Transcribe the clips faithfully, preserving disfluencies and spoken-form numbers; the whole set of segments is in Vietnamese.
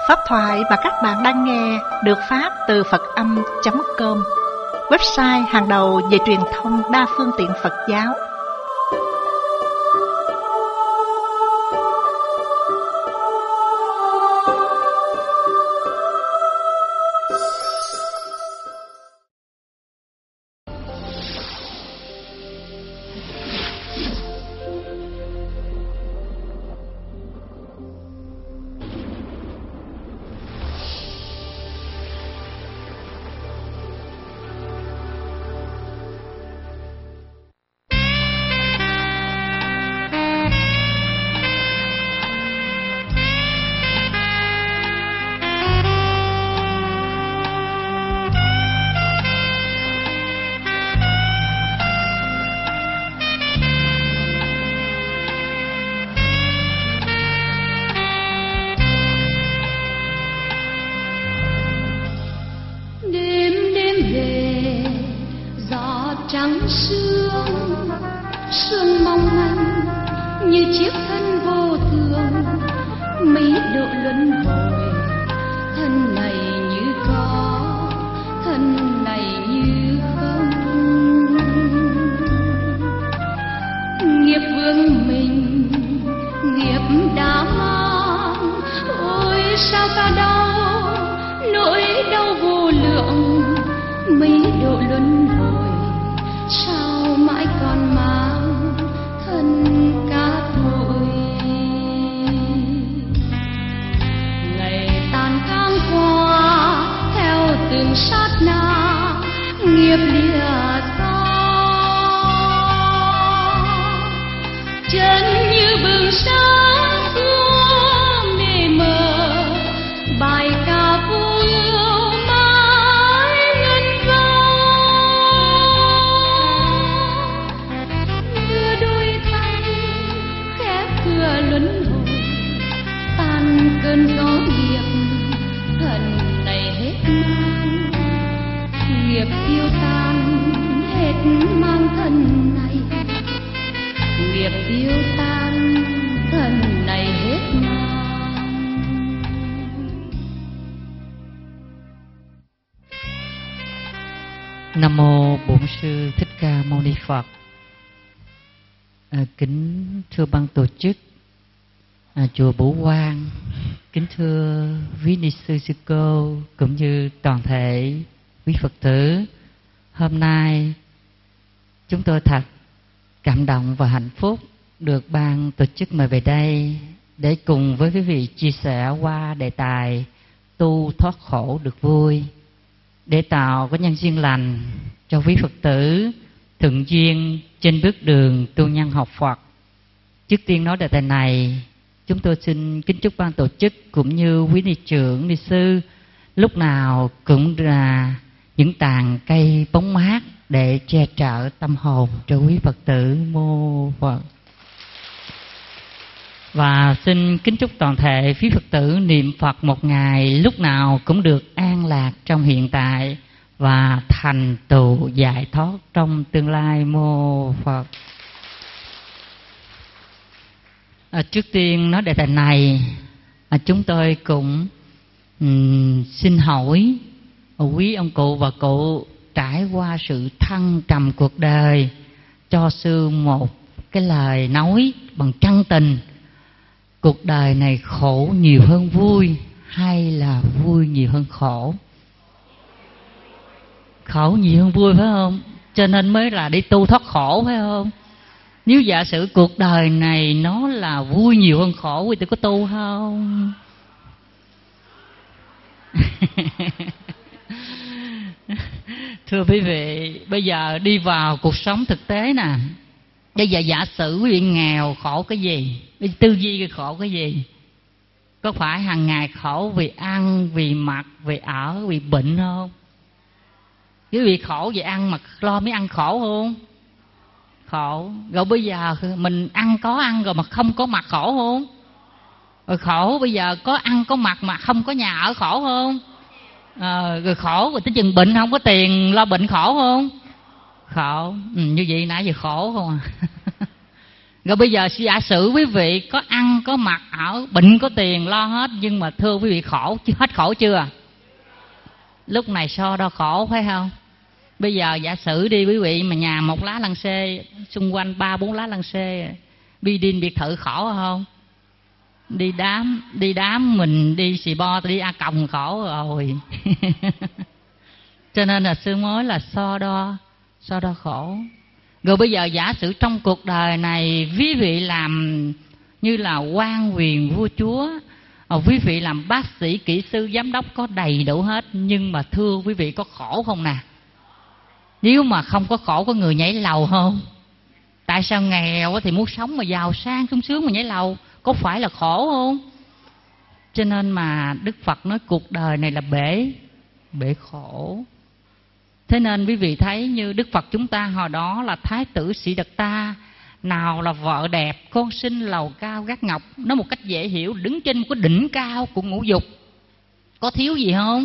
Pháp thoại mà các bạn đang nghe được phát từ Phật Âm chấm com, website hàng đầu về truyền thông đa phương tiện Phật giáo. Nam mô Bổn Sư Thích Ca Mâu Ni Phật. À, kính thưa ban tổ chức à, chùa Bửu Quang, kính thưa quý ni sư sư cô cũng như toàn thể quý Phật tử, hôm nay chúng tôi thật cảm động và hạnh phúc được ban tổ chức mời về đây để cùng với quý vị chia sẻ qua đề tài tu thoát khổ được vui, để tạo có nhân duyên lành cho quý Phật tử thuận duyên trên bước đường tu nhân học Phật. Trước tiên nói đề tài này, chúng tôi xin kính chúc ban tổ chức cũng như quý ni trưởng, ni sư lúc nào cũng là những tàn cây bóng mát để che chở tâm hồn cho quý Phật tử. Mô Phật. Và xin kính chúc toàn thể quý Phật tử niệm Phật một ngày lúc nào cũng được an lạc trong hiện tại và thành tựu giải thoát trong tương lai. Mô Phật. À, trước tiên nói đề tài này, à, chúng tôi cũng um, xin hỏi quý ông cụ và cụ trải qua sự thăng trầm cuộc đời, cho sư một cái lời nói bằng chân tình. Cuộc đời này khổ nhiều hơn vui hay là vui nhiều hơn khổ? Khổ nhiều hơn vui phải không? Cho nên mới là đi tu thoát khổ phải không? Nếu giả sử cuộc đời này nó là vui nhiều hơn khổ, quý vị có tu không? Thưa quý vị, bây giờ đi vào cuộc sống thực tế nè. Bây giờ giả sử quý vị nghèo khổ cái gì? Tư duy cái khổ cái gì? Có phải hàng ngày khổ vì ăn, vì mặc, vì ở, vì bệnh không? Quý vị khổ vì ăn mà lo mới ăn khổ không? Khổ. Rồi bây giờ mình ăn có ăn rồi mà không có mặc khổ không? Rồi khổ bây giờ có ăn có mặc mà không có nhà ở khổ không? À, rồi khổ rồi tới chừng bệnh không có tiền lo bệnh khổ không? Khổ. Ừ, như vậy nãy giờ khổ không à? Rồi bây giờ giả sử quý vị có ăn, có mặc, ở, bệnh, có tiền, lo hết. Nhưng mà thưa quý vị, khổ, hết khổ chưa? Lúc này so đo khổ phải không? Bây giờ giả sử đi quý vị, mà nhà một lá lăng xê, xung quanh ba bốn lá lăng xê, đi điên biệt thự khổ không? Đi đám, đi đám mình đi xì bo, đi A Còng khổ rồi. Cho nên là sư mối là so đo, so đo khổ. Rồi bây giờ giả sử trong cuộc đời này quý vị làm như là quan quyền vua chúa, quý vị làm bác sĩ, kỹ sư, giám đốc có đầy đủ hết. Nhưng mà thưa quý vị, có khổ không nè? Nếu mà không có khổ, có người nhảy lầu không? Tại sao nghèo thì muốn sống mà giàu sang sung sướng mà nhảy lầu? Có phải là khổ không? Cho nên mà Đức Phật nói cuộc đời này là bể, bể khổ. Thế nên quý vị thấy như Đức Phật chúng ta hồi đó là Thái tử Sĩ Đật Ta, nào là vợ đẹp, con xinh, lầu cao gác ngọc. Nói một cách dễ hiểu, đứng trên một cái đỉnh cao của ngũ dục. Có thiếu gì không?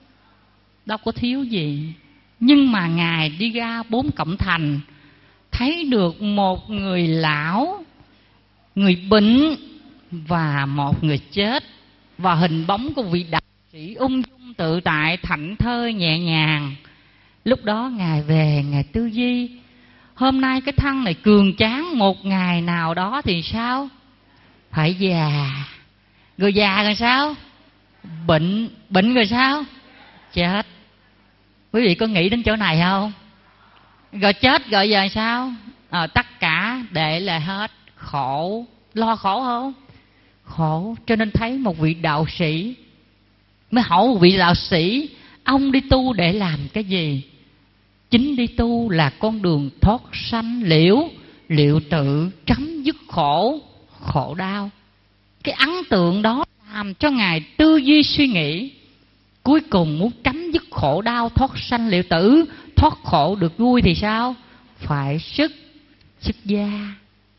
Đâu có thiếu gì. Nhưng mà Ngài đi ra bốn cổng thành, thấy được một người lão, người bệnh và một người chết, và hình bóng của vị đạo sĩ ung dung tự tại, thảnh thơi nhẹ nhàng. Lúc đó Ngài về, Ngài tư duy, hôm nay cái thân này cường tráng, một ngày nào đó thì sao? Phải già. Rồi già rồi sao? Bệnh. Bệnh rồi sao? Chết. Quý vị có nghĩ đến chỗ này không? Rồi chết rồi giờ sao? À, tất cả để lại hết. Khổ. Lo khổ không? Khổ. Cho nên thấy một vị đạo sĩ, mới hỏi một vị đạo sĩ, ông đi tu để làm cái gì? Chính đi tu là con đường thoát sanh liễu, liệu tự chấm dứt khổ, khổ đau. Cái ấn tượng đó làm cho Ngài tư duy suy nghĩ. Cuối cùng muốn chấm dứt khổ đau, thoát sanh liệu tử, thoát khổ được vui thì sao? Phải xuất, xuất gia.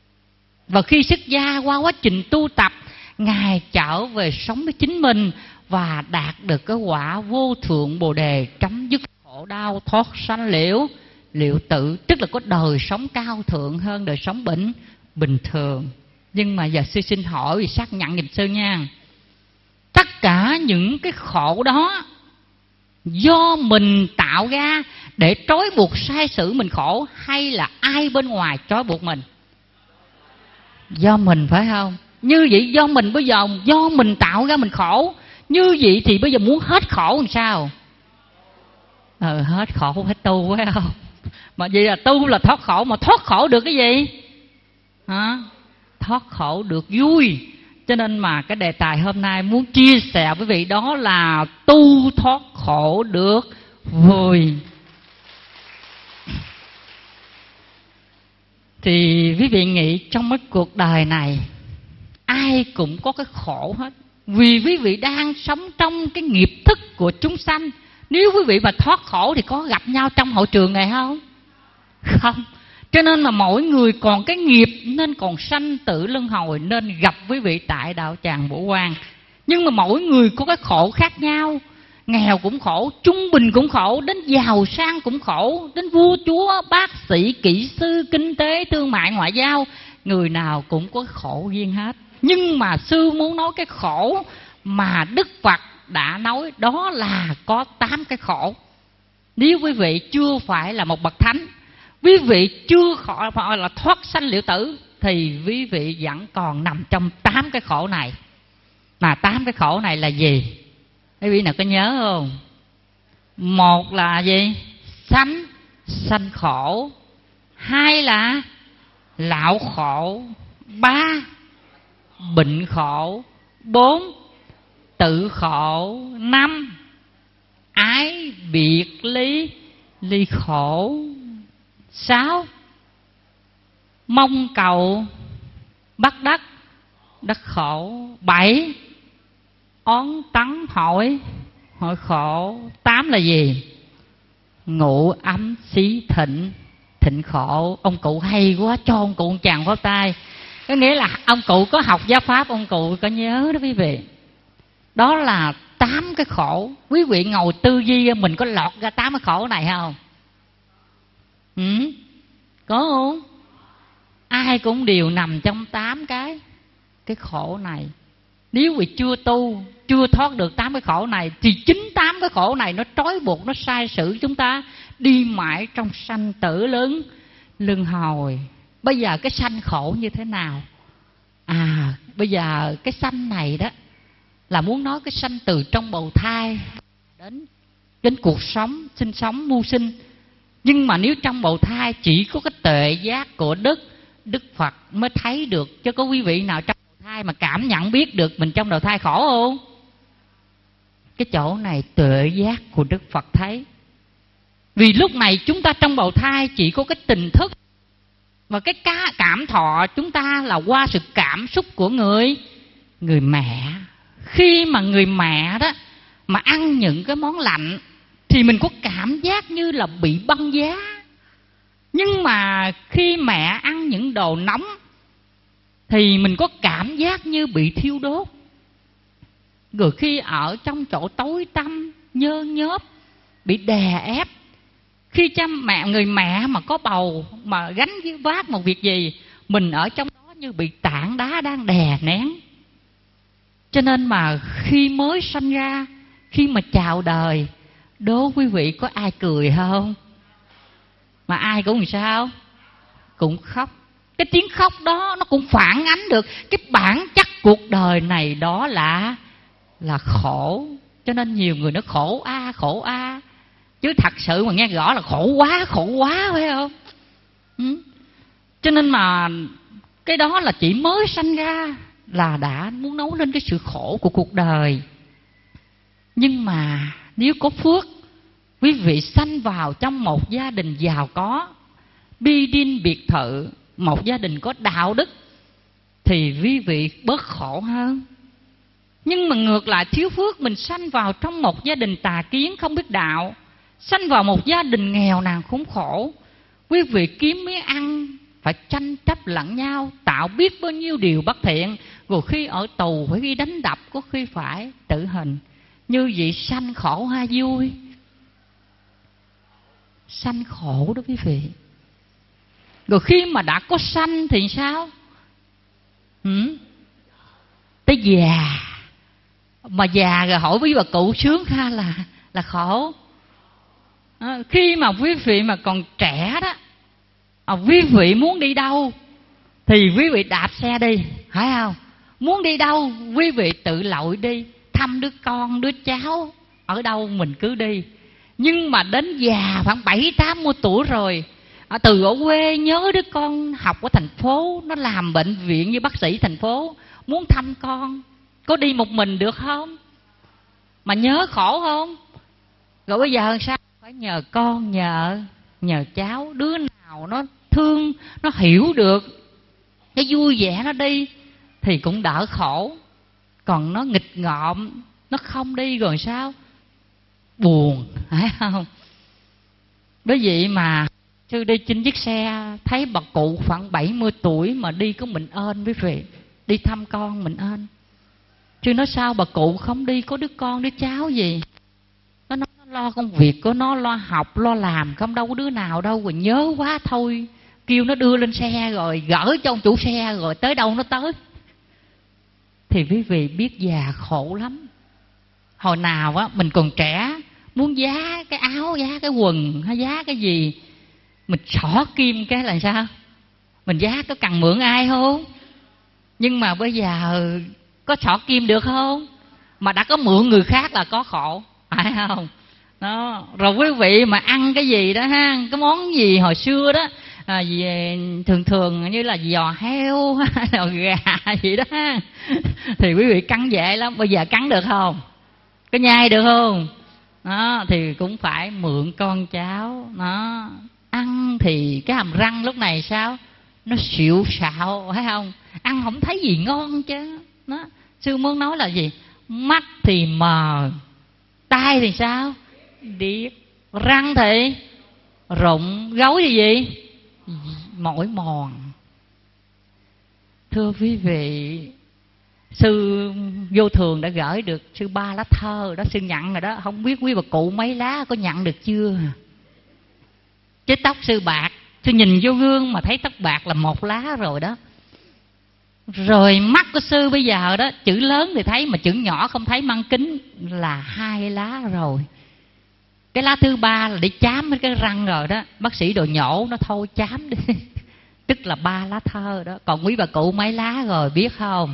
Và khi xuất gia, qua quá trình tu tập, Ngài trở về sống với chính mình và đạt được cái quả vô thượng Bồ Đề, chấm dứt khổ đau, thoát sanh liễu, liệu tự. Tức là có đời sống cao thượng hơn đời sống bệnh bình thường. Nhưng mà giờ sư xin hỏi vì xác nhận giùm sư nha. Tất cả những cái khổ đó do mình tạo ra để trói buộc sai sử mình khổ, hay là ai bên ngoài trói buộc mình? Do mình phải không? Như vậy do mình, bây giờ do mình tạo ra mình khổ. Như vậy thì bây giờ muốn hết khổ làm sao? Ờ, hết khổ phải tu phải không? Mà vậy là tu là thoát khổ. Mà thoát khổ được cái gì? Hả? Thoát khổ được vui. Cho nên mà cái đề tài hôm nay muốn chia sẻ với vị đó là tu thoát khổ được vui. Thì quý vị nghĩ trong cái cuộc đời này ai cũng có cái khổ hết. Vì quý vị đang sống trong cái nghiệp thức của chúng sanh. Nếu quý vị mà thoát khổ thì có gặp nhau trong hội trường này không? Không. Cho nên mà mỗi người còn cái nghiệp nên còn sanh tử luân hồi, nên gặp quý vị tại đạo tràng Bổ Quang. Nhưng mà mỗi người có cái khổ khác nhau. Nghèo cũng khổ, trung bình cũng khổ, đến giàu sang cũng khổ, đến vua chúa, bác sĩ, kỹ sư, kinh tế, thương mại, ngoại giao, người nào cũng có khổ riêng hết. Nhưng mà sư muốn nói cái khổ mà Đức Phật đã nói, đó là có tám cái khổ. Nếu quý vị chưa phải là một bậc thánh, quý vị chưa phải là thoát sanh liễu tử, thì quý vị vẫn còn nằm trong tám cái khổ này. Mà tám cái khổ này là gì? Quý vị nào có nhớ không? Một là gì? Sanh, sanh khổ. Hai là lão khổ. Ba, bệnh khổ. Bốn, tự khổ. Năm, ái biệt ly, ly khổ. Sáu, mong cầu bắt đắc, đắc khổ. Bảy, oán tấn hỏi, hỏi khổ. Tám là gì? Ngụ ấm xí thịnh, thịnh khổ. Ông cụ hay quá, cho ông cụ một tràng pháo tay. Có nghĩa là ông cụ có học giáo pháp, ông cụ có nhớ đó quý vị. Đó là tám cái khổ. Quý vị ngồi tư duy mình có lọt ra tám cái khổ này không? Ừ? Có không? ai cũng đều nằm trong tám cái cái khổ này. Nếu vì chưa tu, chưa thoát được tám cái khổ này, thì chính tám cái khổ này nó trói buộc, nó sai sử chúng ta đi mãi trong sanh tử luân luân hồi. Bây giờ cái sanh khổ như thế nào? À, bây giờ cái sanh này đó là muốn nói cái sanh từ trong bào thai đến đến cuộc sống, sinh sống, mưu sinh. Nhưng mà nếu trong bào thai chỉ có cái tuệ giác của Đức Đức Phật mới thấy được, chứ có quý vị nào trong bào thai mà cảm nhận biết được mình trong bào thai khổ không? Cái chỗ này tuệ giác của Đức Phật thấy. Vì lúc này chúng ta trong bào thai chỉ có cái tình thức, và cái cảm thọ chúng ta là qua sự cảm xúc của người người mẹ. Khi mà người mẹ đó mà ăn những cái món lạnh thì mình có cảm giác như là bị băng giá. Nhưng mà khi mẹ ăn những đồ nóng thì mình có cảm giác như bị thiêu đốt. Rồi khi ở trong chỗ tối tăm nhơ nhớp, bị đè ép, khi cha mẹ người mẹ mà có bầu mà gánh vác một việc gì, mình ở trong đó như bị tảng đá đang đè nén. Cho nên mà khi mới sanh ra, khi mà chào đời, đố quý vị có ai cười không? Mà ai cũng làm sao? Cũng khóc. Cái tiếng khóc đó nó cũng phản ánh được cái bản chất cuộc đời này, đó là là khổ. Cho nên nhiều người nó khổ a à, khổ a à. Chứ thật sự mà nghe rõ là khổ quá, khổ quá, phải không? Ừ. Cho nên mà cái đó là chỉ mới sanh ra là đã muốn nấu lên cái sự khổ của cuộc đời. Nhưng mà nếu có phước, quý vị sanh vào trong một gia đình giàu có, bi đinh biệt thự, một gia đình có đạo đức, thì quý vị bớt khổ hơn. Nhưng mà ngược lại thiếu phước, mình sanh vào trong một gia đình tà kiến không biết đạo, sanh vào một gia đình nghèo nàn khốn khổ, quý vị kiếm miếng ăn phải tranh chấp lẫn nhau, tạo biết bao nhiêu điều bất thiện, rồi khi ở tù phải đi đánh đập, có khi phải tử hình. Như vậy sanh khổ hay vui? Sanh khổ đó quý vị. Rồi khi mà đã có sanh thì sao? Ừ? Tới già. Mà già rồi hỏi với bà cụ sướng ha là là khổ. À, khi mà quý vị mà còn trẻ đó, à, quý vị muốn đi đâu thì quý vị đạp xe đi, phải không? Muốn đi đâu quý vị tự lội đi, thăm đứa con, đứa cháu ở đâu mình cứ đi. Nhưng mà đến già khoảng bảy tám mươi tuổi rồi, à, từ ở quê nhớ đứa con học ở thành phố, nó làm bệnh viện như bác sĩ thành phố, muốn thăm con, có đi một mình được không? Mà nhớ khổ không? Rồi bây giờ sao? Phải nhờ con, nhờ nhờ cháu, đứa nào nó thương, nó hiểu được, nó vui vẻ nó đi thì cũng đỡ khổ. Còn nó nghịch ngợm, nó không đi rồi sao? Buồn, phải không? Bởi vậy mà sư đi trên chiếc xe, thấy bà cụ khoảng bảy mươi tuổi mà đi có mình ơn quý vị, đi thăm con mình ơn. Chứ nói sao bà cụ không đi, có đứa con đứa cháu gì, nó, nó, nó lo công việc của nó, lo học lo làm, không đâu có đứa nào đâu. Rồi nhớ quá thôi kêu nó đưa lên xe rồi gửi cho ông chủ xe, rồi tới đâu nó tới. Thì quý vị biết già khổ lắm. Hồi nào á mình còn trẻ, muốn giá cái áo, giá cái quần hay giá cái gì, mình xỏ kim cái là sao? Mình giá có cần mượn ai không? Nhưng mà bây giờ có xỏ kim được không? Mà đã có mượn người khác là có khổ, phải không? Đó. Rồi quý vị mà ăn cái gì đó ha, cái món gì hồi xưa đó, à, gì, thường thường như là giò heo, giò gà gì đó ha, thì quý vị cắn dễ lắm. Bây giờ cắn được không? Có nhai được không? Đó, thì cũng phải mượn con cháu. Đó. Ăn thì cái hàm răng lúc này sao? Nó xịu xạo, phải không? Ăn không thấy gì ngon chứ. Đó. Sư muốn nói là gì? Mắt thì mờ, tai thì sao? Điếc, răng thì rụng, gấu gì gì? Mỏi mòn. Thưa quý vị, sư vô thường đã gửi được sư ba lá thơ đó, sư nhận rồi đó. Không biết quý bà cụ mấy lá có nhận được chưa? Chứ tóc sư bạc Tôi nhìn vô gương mà thấy tóc bạc là một lá rồi đó. Rồi mắt của sư bây giờ đó, chữ lớn thì thấy mà chữ nhỏ không thấy, mang kính là hai lá rồi. Cái lá thứ ba là đi chám với cái răng rồi đó. Bác sĩ đồ nhổ nó thôi chám đi. Tức là ba lá thơ đó. Còn quý bà cụ mấy lá rồi biết không?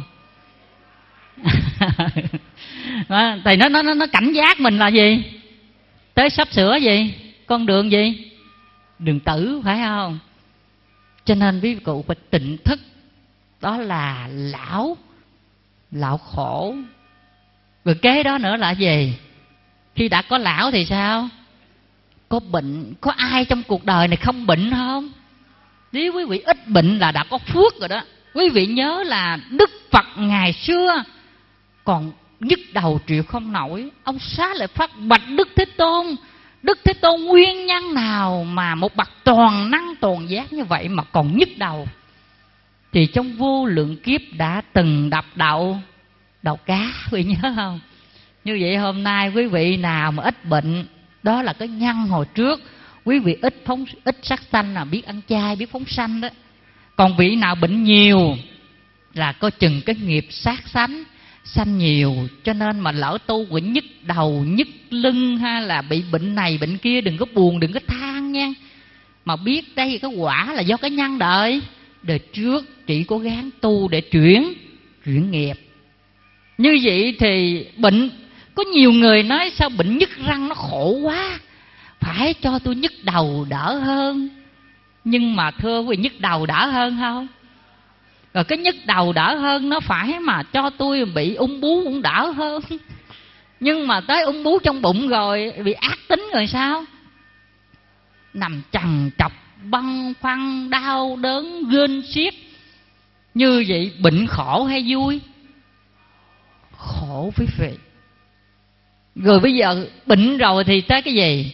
Thì nó, nó, nó cảnh giác mình là gì? Tới sắp sửa gì? Con đường gì? Đường tử, phải không? Cho nên quý bà cụ phải tỉnh thức. Đó là lão. Lão khổ. Rồi kế đó nữa là gì? Khi đã có lão thì sao? Có bệnh. Có ai trong cuộc đời này không bệnh không? Nếu quý vị ít bệnh là đã có phước rồi đó. Quý vị nhớ là Đức Phật ngày xưa còn nhức đầu chịu không nổi, ông xá lợi Phất bạch Đức Thế Tôn: Đức Thế Tôn, nguyên nhân nào mà một bậc toàn năng toàn giác như vậy mà còn nhức đầu? Thì trong vô lượng kiếp đã từng đập đậu đầu cá, quý vị nhớ không? Như vậy hôm nay quý vị nào mà ít bệnh, đó là cái nhân hồi trước quý vị ít phóng ít sát sanh, là biết ăn chay, biết phóng sanh đó. Còn vị nào bệnh nhiều là coi chừng cái nghiệp sát sanh sanh nhiều, cho nên mà lỡ tu bị nhức đầu, nhức lưng hay là bị bệnh này bệnh kia, đừng có buồn, đừng có than nha. Mà biết đây cái quả là do cái nhân đời đời trước, chỉ cố gắng tu để chuyển chuyển nghiệp. Như vậy thì bệnh, có nhiều người nói sao bệnh nhức răng nó khổ quá, phải cho tôi nhức đầu đỡ hơn. Nhưng mà thưa quý vị, nhức đầu đỡ hơn không? Rồi cái nhức đầu đỡ hơn nó phải mà cho tôi bị ung bú cũng đỡ hơn. Nhưng mà tới ung bú trong bụng rồi, bị ác tính rồi sao? Nằm trằn trọc, băn khoăn, đau đớn, gên xiết. Như vậy bệnh khổ hay vui? Khổ quý vị. Rồi bây giờ bệnh rồi thì tới cái gì?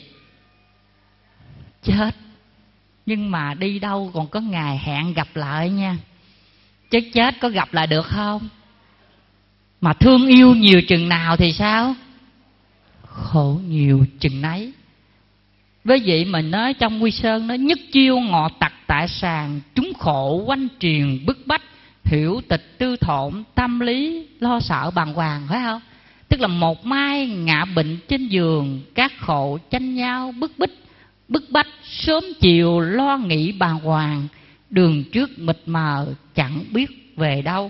Chết. Nhưng mà đi đâu còn có ngày hẹn gặp lại nha. Chứ chết có gặp lại được không? Mà thương yêu nhiều chừng nào thì sao? Khổ nhiều chừng nấy. Với vậy mình nói trong Quy Sơn nó: nhất chiêu ngọ tặc tại sàn, chúng khổ quanh triền bức bách, hiểu tịch tư thổn, tâm lý lo sợ bàng hoàng, phải không? Tức là một mai ngã bệnh trên giường, các khổ tranh nhau bức bích bức bách, sớm chiều lo nghĩ bàng hoàng, đường trước mịt mờ chẳng biết về đâu.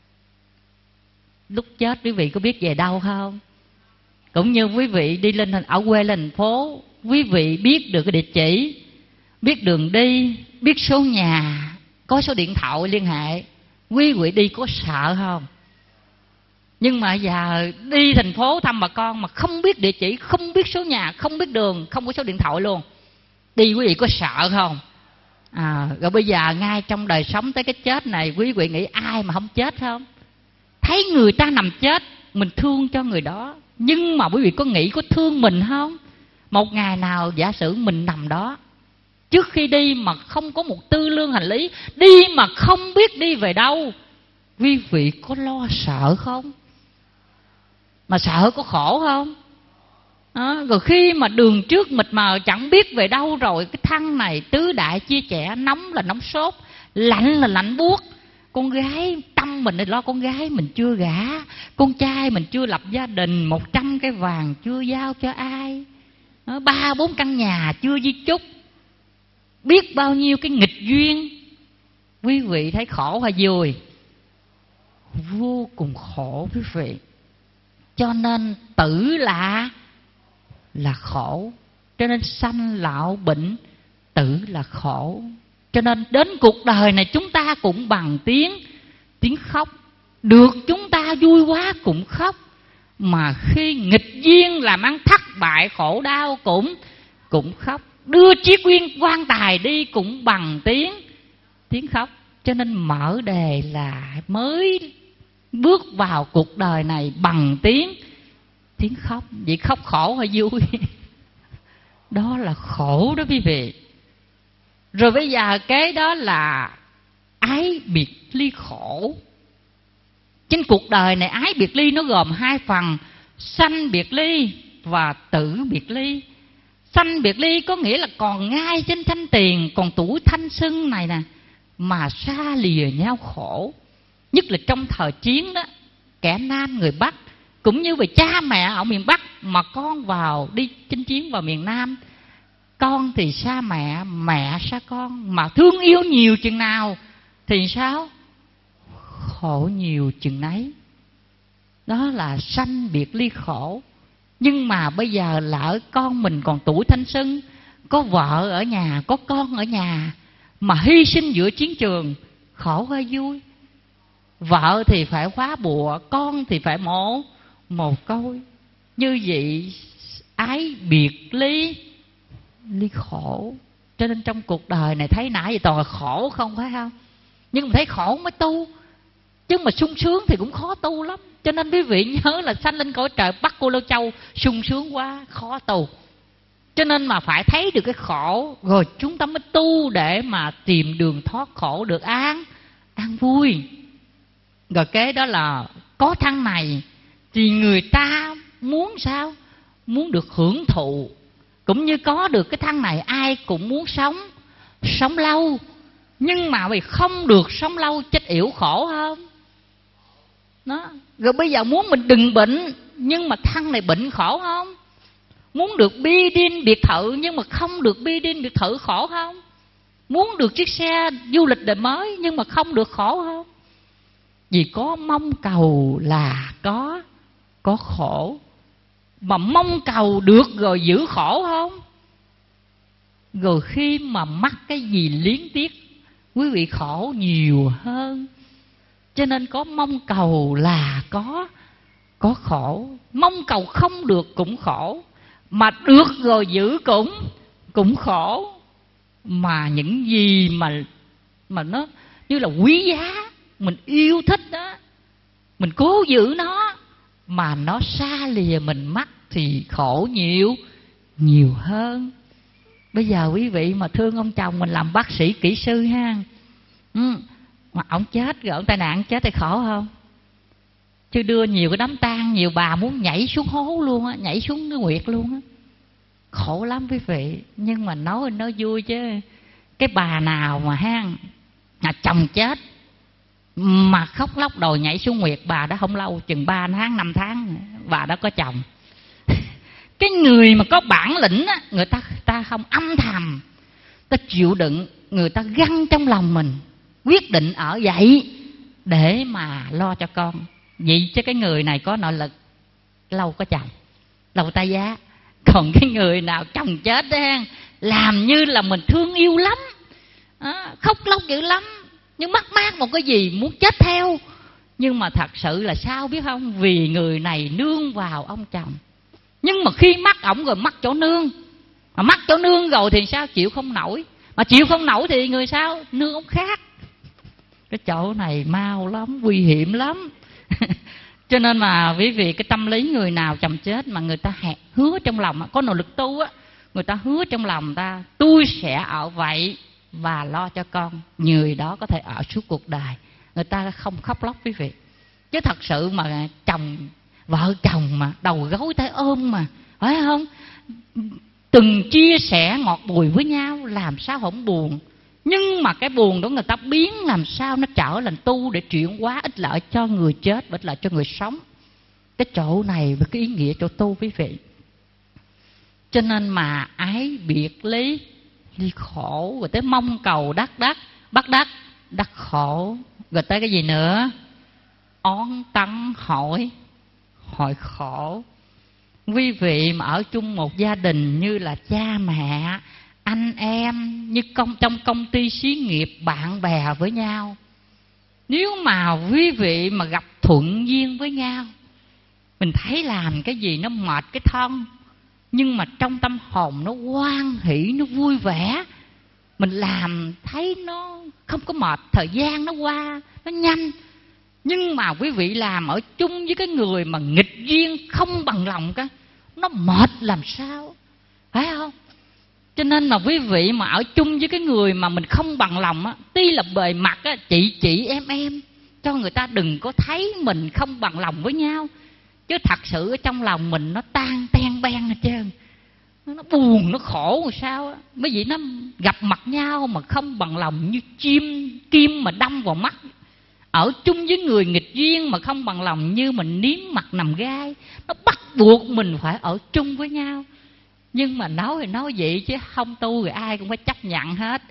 Lúc chết quý vị có biết về đâu không? Cũng như quý vị đi lên ở quê lên thành phố, quý vị biết được cái địa chỉ, biết đường đi, biết số nhà, có số điện thoại liên hệ, quý vị đi có sợ không? Nhưng mà giờ đi thành phố thăm bà con mà không biết địa chỉ, không biết số nhà, không biết đường, không có số điện thoại luôn, đi quý vị có sợ không? À, rồi bây giờ ngay trong đời sống tới cái chết này, quý vị nghĩ ai mà không chết không? Thấy người ta nằm chết, mình thương cho người đó, nhưng mà quý vị có nghĩ có thương mình không? Một ngày nào giả sử mình nằm đó, trước khi đi mà không có một tư lương hành lý, đi mà không biết đi về đâu, quý vị có lo sợ không? Mà sợ có khổ không? À, rồi khi mà đường trước mịt mờ chẳng biết về đâu rồi, cái thân này tứ đại chia sẻ, nóng là nóng sốt, lạnh là lạnh buốt. Con gái, tâm mình lo con gái mình chưa gả, con trai mình chưa lập gia đình, một trăm cái vàng chưa giao cho ai, ba bốn căn nhà chưa di chúc, biết bao nhiêu cái nghịch duyên. Quý vị thấy khổ hay vui? Vô cùng khổ quý vị. Cho nên tử là là khổ, cho nên sanh lão bệnh tử là khổ. Cho nên đến cuộc đời này chúng ta cũng bằng tiếng tiếng khóc, được chúng ta vui quá cũng khóc, mà khi nghịch duyên làm ăn thất bại khổ đau cũng cũng khóc, đưa chiếc nguyên quan tài đi cũng bằng tiếng tiếng khóc. Cho nên mở đề là mới bước vào cuộc đời này bằng tiếng tiếng khóc. Vậy khóc khổ hay vui? Đó là khổ đó quý vị. Rồi bây giờ cái đó là ái biệt ly khổ. Trên cuộc đời này ái biệt ly nó gồm hai phần: sanh biệt ly và tử biệt ly. Sanh biệt ly có nghĩa là còn ngay trên thanh tiền, còn tuổi thanh xuân này nè mà xa lìa nhau khổ. Nhất là trong thời chiến đó, kẻ Nam người Bắc, cũng như về cha mẹ ở miền Bắc mà con vào đi chinh chiến vào miền Nam, con thì xa mẹ, mẹ xa con, mà thương yêu nhiều chừng nào thì sao? Khổ nhiều chừng nấy. Đó là sanh biệt ly khổ. Nhưng mà bây giờ lỡ con mình còn tuổi thanh xuân, có vợ ở nhà, có con ở nhà, mà hy sinh giữa chiến trường, khổ hay vui? Vợ thì phải khóa bùa, con thì phải mổ mồ côi. Như vậy ái biệt ly, ly khổ. Cho nên trong cuộc đời này thấy nãy giờ toàn là khổ không, phải không? Nhưng mà thấy khổ mới tu, chứ mà sung sướng thì cũng khó tu lắm. Cho nên quý vị nhớ là sanh lên cõi trời Bắc Cô Lô Châu sung sướng quá, khó tu. Cho nên mà phải thấy được cái khổ, rồi chúng ta mới tu để mà tìm đường thoát khổ được an, an vui. Rồi kế đó là có thân này thì người ta muốn sao? Muốn được hưởng thụ. Cũng như có được cái thân này ai cũng muốn sống, sống lâu. Nhưng mà vì không được sống lâu chết yểu khổ không? Đó. Rồi bây giờ muốn mình đừng bệnh, nhưng mà thân này bệnh khổ không? Muốn được bi điên biệt thự, nhưng mà không được bi điên biệt thự khổ không? Muốn được chiếc xe du lịch đời mới, nhưng mà không được khổ không? Vì có mong cầu là có có khổ. Mà mong cầu được rồi giữ khổ không? Rồi khi mà mắc cái gì liếng tiếc, quý vị khổ nhiều hơn. Cho nên có mong cầu là có có khổ. Mong cầu không được cũng khổ, mà được rồi giữ cũng cũng khổ. Mà những gì mà mà nó như là quý giá, mình yêu thích đó, mình cố giữ nó, mà nó xa lìa mình mất thì khổ nhiều nhiều hơn. Bây giờ quý vị mà thương ông chồng mình làm bác sĩ kỹ sư ha, ừ, mà ông chết rồi, ông tai nạn chết thì khổ không? Chứ đưa nhiều cái đám tang, nhiều bà muốn nhảy xuống hố luôn á, nhảy xuống cái nguyệt luôn á, khổ lắm quý vị. Nhưng mà nói nói vui chứ cái bà nào mà ha là chồng chết mà khóc lóc đòi nhảy xuống nguyệt, bà đó không lâu, chừng ba tháng năm tháng bà đó có chồng. Cái người mà có bản lĩnh á, người ta ta không âm thầm, ta chịu đựng, người ta gắn trong lòng mình, quyết định ở vậy để mà lo cho con. Vậy chứ cái người này có nội lực, lâu có chồng, lâu tay giá. Còn cái người nào chồng chết đó, làm như là mình thương yêu lắm, à, khóc lóc dữ lắm, nhưng mắc mát một cái gì muốn chết theo. Nhưng mà thật sự là sao biết không? Vì người này nương vào ông chồng. Nhưng mà khi mắc ổng rồi mắc chỗ nương, mà mắc chỗ nương rồi thì sao? Chịu không nổi. Mà chịu không nổi thì người sao? Nương ông khác. Cái chỗ này mau lắm, nguy hiểm lắm. Cho nên mà quý vị, cái tâm lý người nào chồng chết mà người ta hẹn hứa trong lòng, có nội lực tu á, người ta hứa trong lòng ta, tôi sẽ ở vậy và lo cho con, người đó có thể ở suốt cuộc đời. Người ta không khóc lóc quý vị. Chứ thật sự mà chồng vợ chồng mà đầu gối tay ôm mà, phải không? Từng chia sẻ ngọt bùi với nhau, làm sao không buồn. Nhưng mà cái buồn đó người ta biến làm sao nó trở thành tu để chuyển hóa ích lợi cho người chết, ích lợi cho người sống. Cái chỗ này với cái ý nghĩa chỗ tu quý vị. Cho nên mà ái biệt ly, ly khổ, rồi tới mong cầu đắc đắc, bắt đắc, đắc khổ. Rồi tới cái gì nữa? Oán tấn hỏi, hỏi khổ. Quý vị mà ở chung một gia đình như là cha mẹ, anh em, như công, trong công ty xí nghiệp, bạn bè với nhau, nếu mà quý vị mà gặp thuận duyên với nhau, mình thấy làm cái gì nó mệt cái thân, nhưng mà trong tâm hồn nó hoan hỷ, nó vui vẻ, mình làm thấy nó không có mệt, thời gian nó qua nó nhanh. Nhưng mà quý vị làm ở chung với cái người mà nghịch duyên, không bằng lòng cái, nó mệt làm sao, phải không? Cho nên mà quý vị mà ở chung với cái người mà mình không bằng lòng á, tuy là bề mặt á, chị chị em em, cho người ta đừng có thấy mình không bằng lòng với nhau, chứ thật sự ở trong lòng mình nó tan ten ben hết trơn. nó buồn, nó khổ làm sao á. Mấy vị nó gặp mặt nhau mà không bằng lòng như chim kim mà đâm vào mắt. Ở chung với người nghịch duyên mà không bằng lòng như mình niếm mặt nằm gai. Nó bắt buộc mình phải ở chung với nhau. Nhưng mà nói thì nói vậy chứ không tu rồi ai cũng phải chấp nhận hết.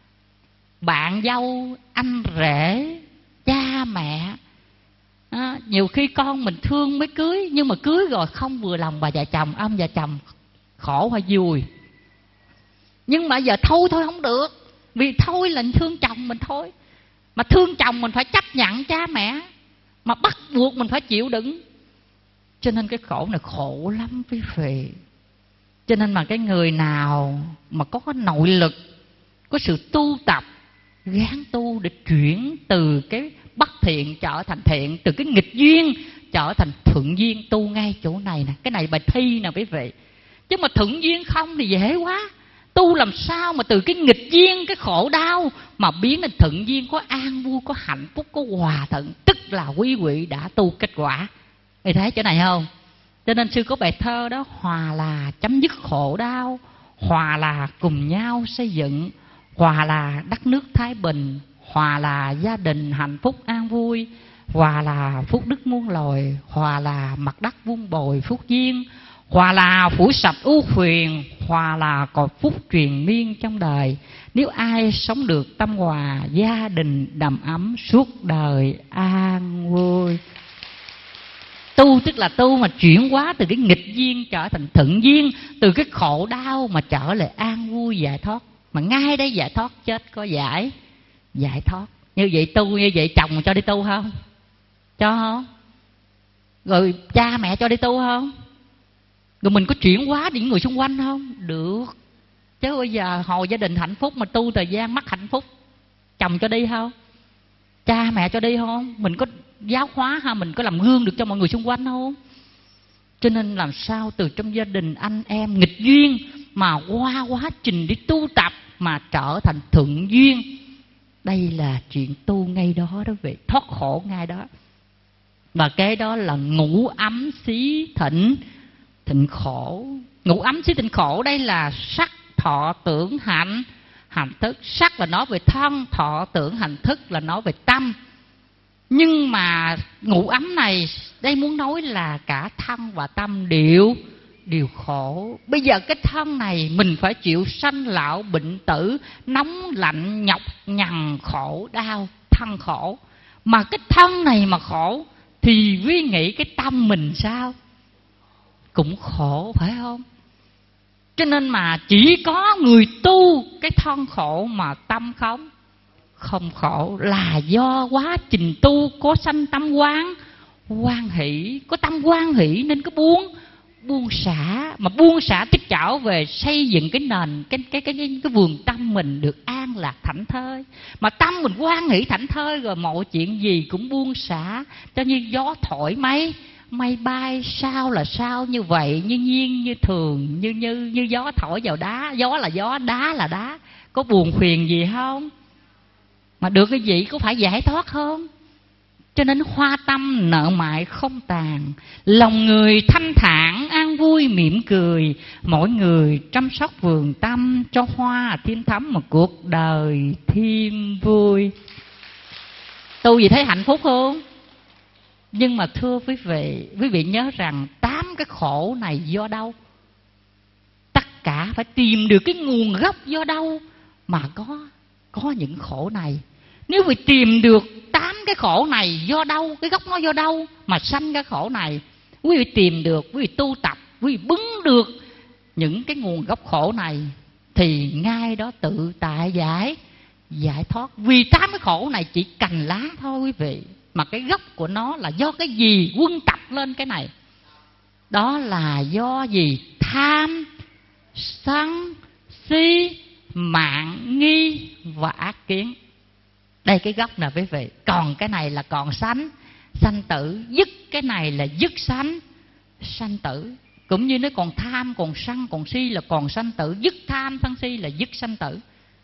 Bạn dâu, anh rể, cha mẹ à, nhiều khi con mình thương mới cưới, nhưng mà cưới rồi không vừa lòng bà vợ chồng, ông vợ chồng khổ hay vui. Nhưng mà giờ thôi thôi không được, vì thôi là thương chồng mình thôi. Mà thương chồng mình phải chấp nhận cha mẹ, mà bắt buộc mình phải chịu đựng. Cho nên cái khổ này khổ lắm quý vị. Cho nên mà cái người nào mà có cái nội lực, có sự tu tập, gắng tu để chuyển từ cái bất thiện trở thành thiện, từ cái nghịch duyên trở thành thuận duyên, tu ngay chỗ này nè. Cái này bài thi nè quý vị. Chứ mà thuận duyên không thì dễ quá. Tu làm sao mà từ cái nghịch duyên, cái khổ đau mà biến thành thuận duyên, có an vui, có hạnh phúc, có hòa thuận. Tức là quý vị đã tu kết quả. Người thấy chỗ này không? Cho nên sư có bài thơ đó: hòa là chấm dứt khổ đau, hòa là cùng nhau xây dựng, hòa là đất nước thái bình, hòa là gia đình hạnh phúc an vui, hòa là phúc đức muôn loài, hòa là mặt đất vun bồi phúc duyên, hòa là phủ sạch ưu phiền, hòa là có phúc truyền miên trong đời. Nếu ai sống được tâm hòa, gia đình đầm ấm suốt đời an vui. Tu tức là tu mà chuyển hóa từ cái nghịch duyên trở thành thuận duyên, từ cái khổ đau mà trở lại an vui giải thoát. Mà ngay đây giải thoát, chết có giải giải thoát. Như vậy tu, như vậy chồng cho đi tu không? Cho không? Rồi cha mẹ cho đi tu không? Rồi mình có chuyển hóa những người xung quanh không? Được. Chứ bây giờ hồi gia đình hạnh phúc mà tu thời gian mất hạnh phúc, chồng cho đi không? Cha mẹ cho đi không? Mình có giáo hóa ha, mình có làm gương được cho mọi người xung quanh không? Cho nên làm sao từ trong gia đình anh em nghịch duyên mà qua quá trình đi tu tập mà trở thành thuận duyên. Đây là chuyện tu ngay đó đó vị, thoát khổ ngay đó. Và cái đó là ngũ ấm xí thịnh thịnh khổ. Ngũ ấm xí thịnh khổ đây là sắc thọ tưởng hành hành thức. Sắc là nói về thân, thọ tưởng hành thức là nói về tâm. Nhưng mà ngũ ấm này đây muốn nói là cả thân và tâm đều đều khổ. Bây giờ cái thân này mình phải chịu sanh lão bệnh tử, nóng lạnh nhọc nhằn khổ đau, thân khổ. Mà cái thân này mà khổ thì quý nghĩ cái tâm mình sao? Cũng khổ phải không? Cho nên mà chỉ có người tu cái thân khổ mà tâm không không khổ, là do quá trình tu có sanh tâm quan quan hỷ, có tâm quan hỷ nên có buông buông xả. Mà buông xả tích trở về xây dựng cái nền cái cái cái cái, cái vườn tâm mình được an lạc thảnh thơi. Mà tâm mình quan hỷ thảnh thơi rồi mọi chuyện gì cũng buông xả, cho như gió thổi mây mây bay, sao là sao như vậy, như nhiên như thường, như như như gió thổi vào đá. Gió là gió, đá là đá, có buồn phiền gì không? Mà được cái gì có phải giải thoát không? Cho nên hoa tâm nợ mại không tàn, lòng người thanh thản an vui mỉm cười. Mỗi người chăm sóc vườn tâm, cho hoa thêm thắm mà cuộc đời thêm vui. Tu gì thấy hạnh phúc không? Nhưng mà thưa quý vị, quý vị nhớ rằng tám cái khổ này do đâu? Tất cả phải tìm được cái nguồn gốc do đâu mà có có những khổ này. Nếu vì tìm được tám cái khổ này do đâu, cái gốc nó do đâu mà sanh cái khổ này, quý vị tìm được, quý vị tu tập, quý vị bứng được những cái nguồn gốc khổ này thì ngay đó tự tại giải giải thoát. Vì tám cái khổ này chỉ cành lá thôi quý vị, mà cái gốc của nó là do cái gì quân tập lên cái này? Đó là do gì? Tham, sân, si, mạn, nghi và ác kiến. Đây cái gốc nè quý vị. Còn cái này là còn sanh, sanh tử. Dứt cái này là dứt sanh, sanh tử. Cũng như nó còn tham, còn sân, còn si là còn sanh tử. Dứt tham, sân si là dứt sanh tử.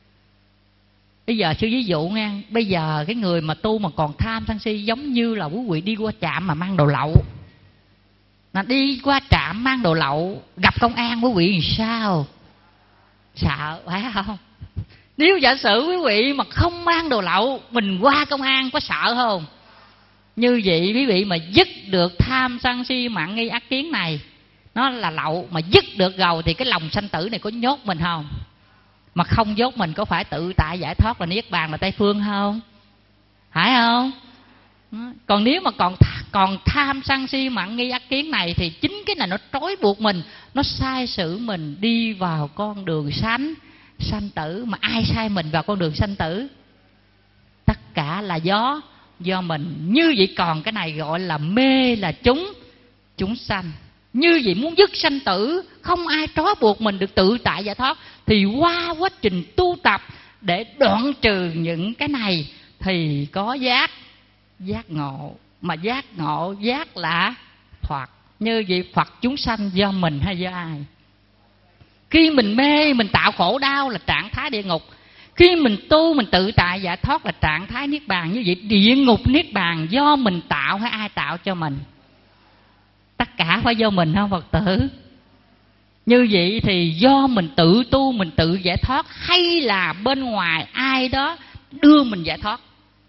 Bây giờ sư ví dụ nghe, bây giờ cái người mà tu mà còn tham sân si giống như là quý vị đi qua trạm mà mang đồ lậu. Là đi qua trạm mang đồ lậu, gặp công an quý vị làm sao? Sợ phải không? Nếu giả sử quý vị mà không mang đồ lậu, mình qua công an có sợ không? Như vậy quý vị mà dứt được tham sân si mạng nghi ác kiến này, nó là lậu, mà dứt được rồi thì cái lòng sanh tử này có nhốt mình không? Mà không nhốt mình có phải tự tại giải thoát là niết bàn là Tây phương không? Phải không? Còn nếu mà còn còn tham sân si mạng nghi ác kiến này thì chính cái này nó trói buộc mình, nó sai sử mình đi vào con đường sanh sanh tử. Mà ai sai mình vào con đường sanh tử? Tất cả là do do mình. Như vậy còn cái này gọi là mê là chúng chúng sanh. Như vậy muốn dứt sanh tử, không ai trói buộc mình được tự tại giải thoát, thì qua quá trình tu tập để đoạn trừ những cái này thì có giác giác ngộ. Mà giác ngộ, giác là Phật. Như vậy Phật chúng sanh do mình hay do ai? Khi mình mê, mình tạo khổ đau là trạng thái địa ngục. Khi mình tu, mình tự tại giải thoát là trạng thái niết bàn. Như vậy địa ngục niết bàn do mình tạo hay ai tạo cho mình? Tất cả phải do mình không Phật tử? Như vậy thì do mình tự tu, mình tự giải thoát, hay là bên ngoài ai đó đưa mình giải thoát?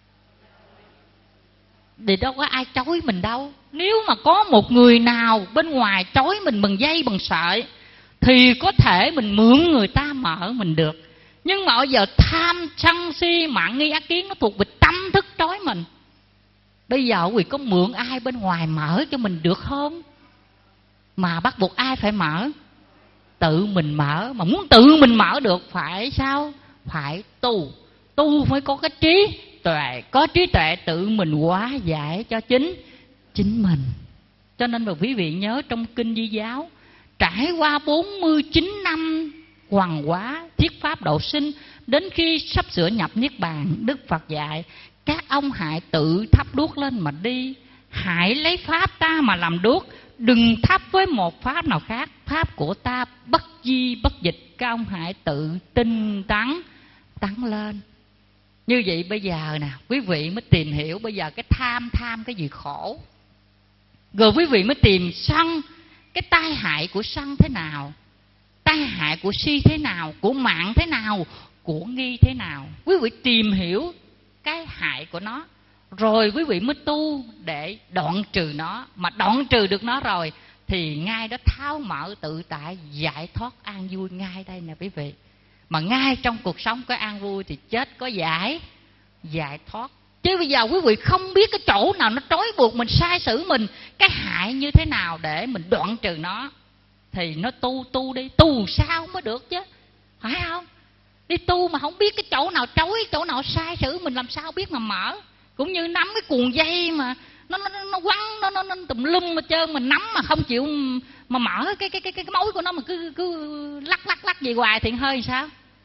Thì đâu có ai trói mình đâu. Nếu mà có một người nào bên ngoài trói mình bằng dây bằng sợi thì có thể mình mượn người ta mở mình được. Nhưng mà bây giờ tham sân si mạng nghi ác kiến nó thuộc về tâm thức trói mình. Bây giờ quý vị có mượn ai bên ngoài mở cho mình được không? Mà bắt buộc ai phải mở? Tự mình mở. Mà muốn tự mình mở được phải sao? Phải tu. Tu mới có cái trí tuệ. Có trí tuệ tự mình hóa giải cho chính chính mình. Cho nên mà quý vị nhớ trong Kinh Di Giáo, trải qua bốn mươi chín năm hoàng hóa thuyết pháp độ sinh, đến khi sắp sửa nhập niết bàn, Đức Phật dạy các ông hãy tự thắp đuốc lên mà đi. Hãy lấy pháp ta mà làm đuốc, đừng thắp với một pháp nào khác. Pháp của ta bất di bất dịch, các ông hãy tự tinh tấn tấn lên. Như vậy bây giờ nè, quý vị mới tìm hiểu bây giờ cái tham tham cái gì khổ. Rồi quý vị mới tìm sân, cái tai hại của sân thế nào, tai hại của si thế nào, của mạng thế nào, của nghi thế nào. Quý vị tìm hiểu cái hại của nó, rồi quý vị mới tu để đoạn trừ nó. Mà đoạn trừ được nó rồi thì ngay đó tháo mở tự tại giải thoát an vui ngay đây nè quý vị. Mà ngay trong cuộc sống có an vui thì chết có giải giải thoát. Chứ bây giờ quý vị không biết cái chỗ nào nó trói buộc mình, sai sử mình, cái hại như thế nào để mình đoạn trừ nó, thì nó tu tu đi. Tu sao mới được chứ, phải không? Đi tu mà không biết cái chỗ nào trói, chỗ nào sai sử mình, làm sao biết mà mở. Cũng như nắm cái cuộn dây mà nó nó nó quăng nó nó, nó tùm lum mà trơn, mình nắm mà không chịu mà mở cái cái cái cái, cái mối của nó, mà cứ cứ lắc lắc lắc gì hoài thì hơi sao?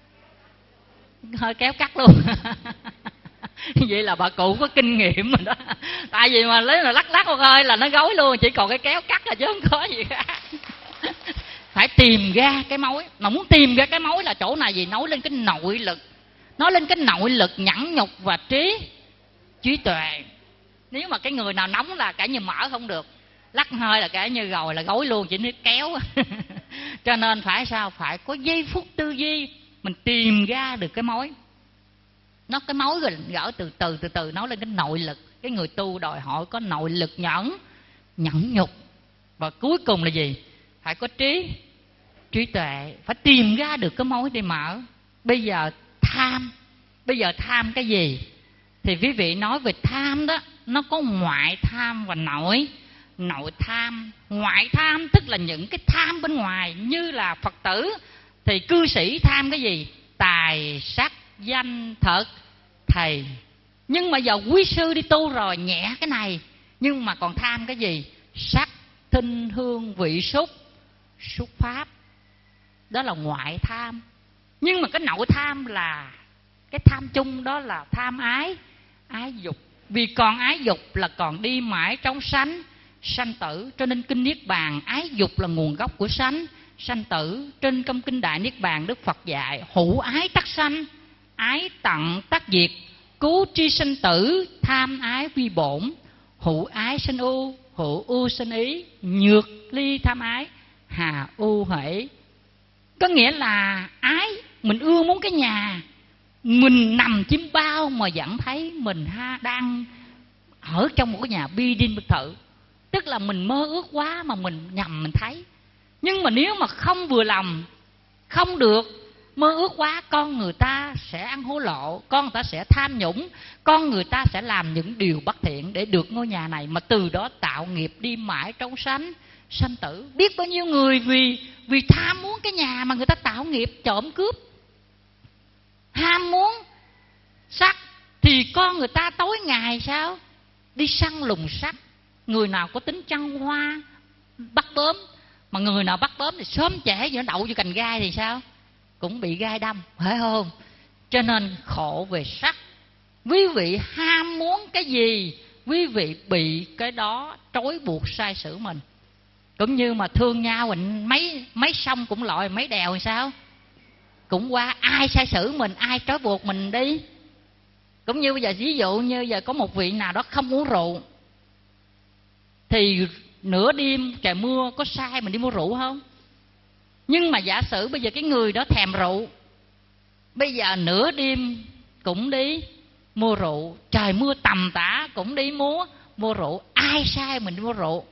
Hơi kéo cắt luôn. Vậy là bà cụ có kinh nghiệm rồi đó. Tại vì mà lấy là lắc lắc một hơi là nó gối luôn, chỉ còn cái kéo cắt là chứ không có gì khác. Phải tìm ra cái mối. Mà muốn tìm ra cái mối là chỗ này gì? Nói lên cái nội lực, nói lên cái nội lực nhẫn nhục và trí trí tuệ. Nếu mà cái người nào nóng là cả như mở không được, lắc hơi là cả như rồi là gối luôn, chỉ biết kéo. Cho nên phải sao? Phải có giây phút tư duy, mình tìm ra được cái mối. Nó cái mối rồi gỡ từ từ từ từ nói lên cái nội lực. Cái người tu đòi hỏi có nội lực nhẫn nhẫn nhục, và cuối cùng là gì? Phải có trí trí tuệ, phải tìm ra được cái mối để mở. Bây giờ tham, bây giờ tham cái gì? Thì quý vị nói về tham đó, nó có ngoại tham và nội nội tham. Ngoại tham tức là những cái tham bên ngoài, như là Phật tử thì cư sĩ tham cái gì? Tài sắc danh thật thầy. Nhưng mà giờ quý sư đi tu rồi nhẹ cái này, nhưng mà còn tham cái gì? Sắc thinh hương vị xúc xúc pháp. Đó là ngoại tham. Nhưng mà cái nội tham là cái tham chung, đó là tham ái ái dục. Vì còn ái dục là còn đi mãi trong sanh sanh tử. Cho nên kinh Niết Bàn, ái dục là nguồn gốc của sanh sanh tử. Trên trong kinh Đại Niết Bàn, Đức Phật dạy hữu ái tắc sanh, ái tận tắc diệt, cứu tri sanh tử, tham ái vi bổn, hữu ái sanh ưu, hữu ưu sinh ý, nhược ly tham ái, hà ưu hỷ. Có nghĩa là ái, mình ưa muốn cái nhà, mình nằm chim bao mà vẫn thấy mình ha đang ở trong một cái nhà bi đinh biệt thự. Tức là mình mơ ước quá mà mình nhầm mình thấy. Nhưng mà nếu mà không vừa lòng, không được, mơ ước quá, con người ta sẽ ăn hối lộ, con người ta sẽ tham nhũng, con người ta sẽ làm những điều bất thiện để được ngôi nhà này, mà từ đó tạo nghiệp đi mãi trong sanh sanh tử. Biết bao nhiêu người vì vì tham muốn cái nhà mà người ta tạo nghiệp trộm cướp. Ham muốn sắc thì con người ta tối ngày sao đi săn lùng sắc. Người nào có tính trăng hoa bắt bướm, mà người nào bắt bướm thì sớm trễ gì nó đậu vô cành gai thì sao, cũng bị gai đâm, phải không? Cho nên khổ về sắc. Quý vị ham muốn cái gì, quý vị bị cái đó trói buộc sai sử mình. Cũng như mà thương nhau mình mấy mấy sông cũng lội, mấy đèo thì sao cũng qua. Ai sai sử mình, ai trói buộc mình đi. Cũng như bây giờ ví dụ như giờ có một vị nào đó không uống rượu, thì nửa đêm trời mưa có sai mình đi mua rượu không? Nhưng mà giả sử bây giờ cái người đó thèm rượu, bây giờ nửa đêm cũng đi mua rượu, trời mưa tầm tã cũng đi mua mua rượu, ai sai mình đi mua rượu,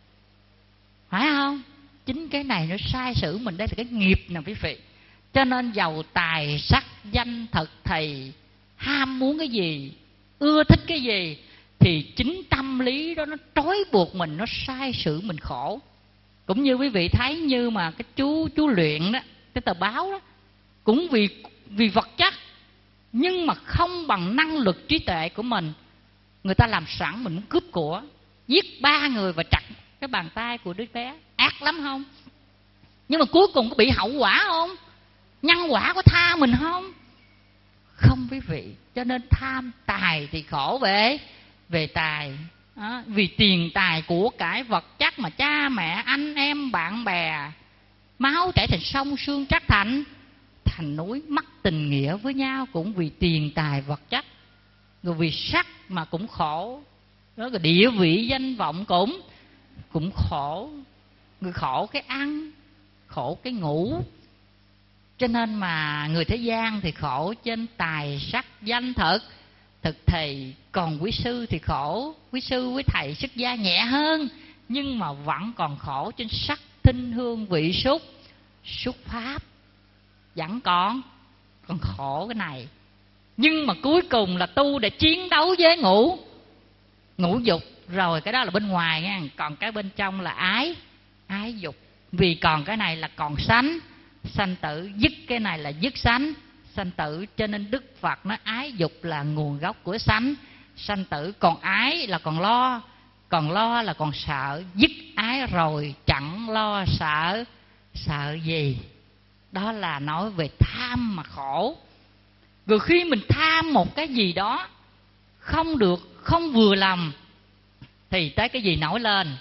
phải không? Chính cái này nó sai sử mình, đây là cái nghiệp nè quý vị. Cho nên giàu tài sắc danh thực thì ham muốn cái gì, ưa thích cái gì, thì chính tâm lý đó nó trói buộc mình, nó sai sử mình khổ. Cũng như quý vị thấy như mà cái chú chú luyện đó, cái tờ báo đó, cũng vì vì vật chất, nhưng mà không bằng năng lực trí tuệ của mình. Người ta làm sẵn mình muốn cướp của, giết ba người và chặt cái bàn tay của đứa bé, ác lắm không? Nhưng mà cuối cùng có bị hậu quả không? Nhân quả có tha mình không? Không quý vị. Cho nên tham tài thì khổ về về tài đó. Vì tiền tài của cải vật chất mà cha mẹ anh em bạn bè máu chảy thành sông, xương trắc thành thành núi, mất tình nghĩa với nhau cũng vì tiền tài vật chất. Rồi vì sắc mà cũng khổ đó, rồi địa vị danh vọng cũng cũng khổ. Người khổ cái ăn, khổ cái ngủ. Cho nên mà người thế gian thì khổ trên tài sắc danh thực thực thì, còn quý sư thì khổ. Quý sư quý thầy xuất gia nhẹ hơn, nhưng mà vẫn còn khổ trên sắc thinh hương vị xúc xúc pháp, vẫn còn còn khổ cái này. Nhưng mà cuối cùng là tu để chiến đấu với ngũ ngũ dục, rồi cái đó là bên ngoài nha. Còn cái bên trong là ái ái dục. Vì còn cái này là còn sanh sanh tử, dứt cái này là dứt sanh sanh tử. Cho nên Đức Phật nói ái dục là nguồn gốc của sanh sanh tử. Còn ái là còn lo, còn lo là còn sợ. Dứt ái rồi chẳng lo sợ sợ gì. Đó là nói về tham mà khổ. Rồi khi mình tham một cái gì đó không được, không vừa lòng, thì tới cái gì nổi lên?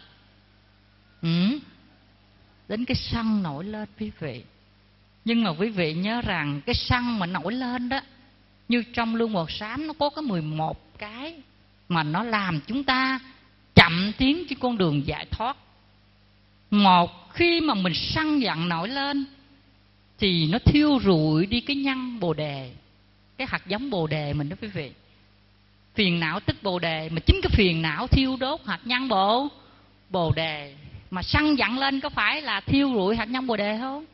Ừ? Đến cái sân nổi lên quý vị. Nhưng mà quý vị nhớ rằng cái sân mà nổi lên đó, như trong Luân Hồi Sám nó có cái mười một cái mà nó làm chúng ta chậm tiến trên con đường giải thoát. Một, khi mà mình sân giận nổi lên thì nó thiêu rụi đi cái nhân bồ đề, cái hạt giống bồ đề mình đó quý vị. Phiền não tức bồ đề, mà chính cái phiền não thiêu đốt hạt nhân bồ bồ đề. Mà sân giận lên có phải là thiêu rụi hạt nhân bồ đề không?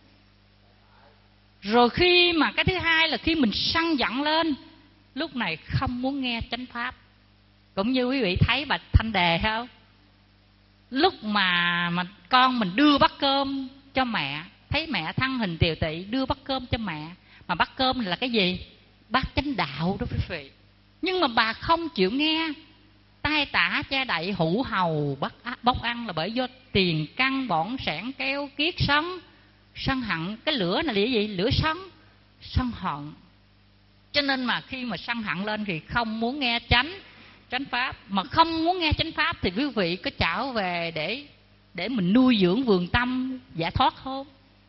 Rồi khi mà cái thứ hai là khi mình sân giận lên, lúc này không muốn nghe chánh pháp. Cũng như quý vị thấy bà Thanh Đề không? Lúc mà mà con mình đưa bát cơm cho mẹ, thấy mẹ thân hình tiều tụy đưa bát cơm cho mẹ, mà bát cơm là cái gì? Bát chánh đạo đó quý vị. Nhưng mà bà không chịu nghe, tay tả che đậy hữu hầu bắt bốc ăn, là bởi do tiền căn bỏn sẻn keo kiết sân sân hận. Cái lửa này là gì? Lửa sân sân hận. Cho nên mà khi mà sân hận lên thì không muốn nghe chánh chánh pháp. Mà không muốn nghe chánh pháp thì quý vị có trở về để để mình nuôi dưỡng vườn tâm giải thoát không?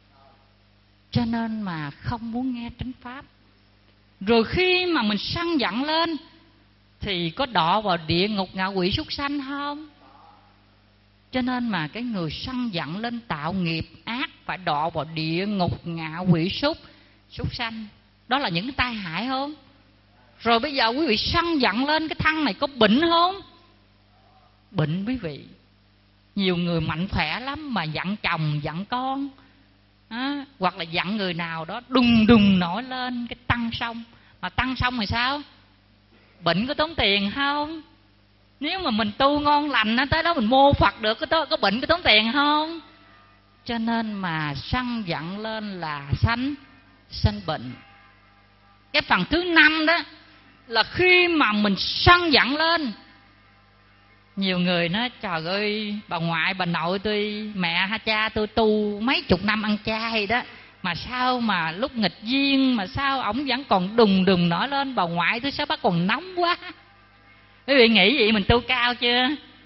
Cho nên mà không muốn nghe chánh pháp. Rồi khi mà mình sân giận lên thì có đọa vào địa ngục ngạ quỷ súc sanh không? Cho nên mà cái người sân giận lên tạo nghiệp ác phải đọa vào địa ngục, ngạ quỷ, súc súc sanh. Đó là những cái tai hại không? Rồi bây giờ quý vị sân giận lên, cái thân này có bệnh không? Bệnh quý vị. Nhiều người mạnh khỏe lắm mà giận chồng, giận con à, hoặc là giận người nào đó đùng đùng nổi lên cái tăng xong. Mà tăng xong rồi sao? Bệnh có tốn tiền không? Nếu mà mình tu ngon lành tới đó mình mô Phật được, có, có bệnh có tốn tiền không? Cho nên mà sân giận lên là sanh sanh bệnh. Cái phần thứ năm đó là khi mà mình sân giận lên, nhiều người nói trời ơi, bà ngoại bà nội tôi, mẹ ha cha tôi tu mấy chục năm ăn chay đó, mà sao mà lúc nghịch duyên mà sao ổng vẫn còn đùng đùng nổi lên, bà ngoại tôi sao bác còn nóng quá. Quý vị nghĩ vậy mình tu cao chưa?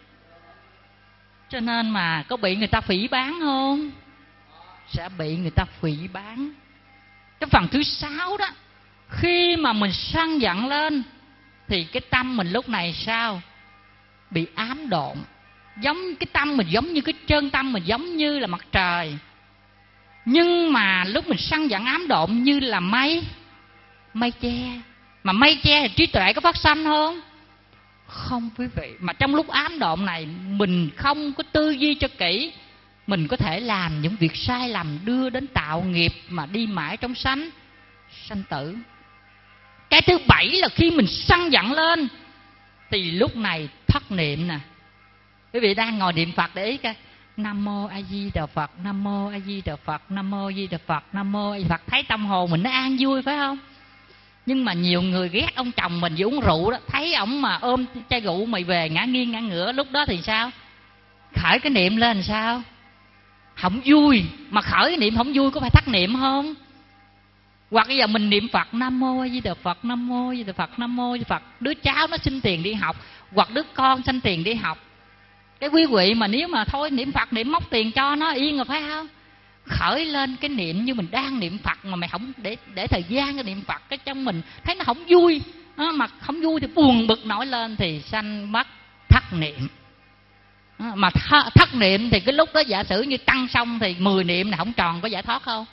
Cho nên mà có bị người ta phỉ báng không? Sẽ bị người ta phỉ báng. Cái phần thứ sáu đó, khi mà mình sân giận lên thì cái tâm mình lúc này sao? Bị ám độn. Giống cái tâm mình giống như cái chân tâm mình giống như là mặt trời. Nhưng mà lúc mình sân giận ám độn như là mây mây che. Mà mây che thì trí tuệ có phát sanh không? Không quý vị. Mà trong lúc ám độn này mình không có tư duy cho kỹ, mình có thể làm những việc sai lầm đưa đến tạo nghiệp mà đi mãi trong sanh sanh tử. Cái thứ bảy là khi mình sân giận lên thì lúc này thất niệm nè. Quý vị đang ngồi niệm Phật để ý coi, Nam mô A Di Đà Phật, Nam mô A Di Đà Phật, Nam mô A Di Đà Phật, Nam mô A Di Đà Phật, thấy tâm hồn mình nó an vui phải không? Nhưng mà nhiều người ghét ông chồng mình vì uống rượu đó, thấy ổng mà ôm chai rượu mày về ngã nghiêng ngã ngửa, lúc đó thì sao? Khởi cái niệm lên sao? Không vui. Mà khởi cái niệm không vui có phải thất niệm không? Hoặc bây giờ mình niệm Phật Nam mô A Di Đà Phật, Nam mô A Di Đà Phật, Nam mô A Di Đà Phật, đứa cháu nó xin tiền đi học, hoặc đứa con xin tiền đi học. Cái quý vị mà nếu mà thôi niệm Phật niệm móc tiền cho nó yên rồi phải không? Khởi lên cái niệm như mình đang niệm Phật mà mày không để để thời gian cái niệm Phật, cái trong mình thấy nó không vui à, mà không vui thì buồn bực nổi lên thì sanh mất thất niệm à, mà th- thất niệm thì cái lúc đó giả sử như tăng xong thì mười niệm này không tròn có giải thoát không?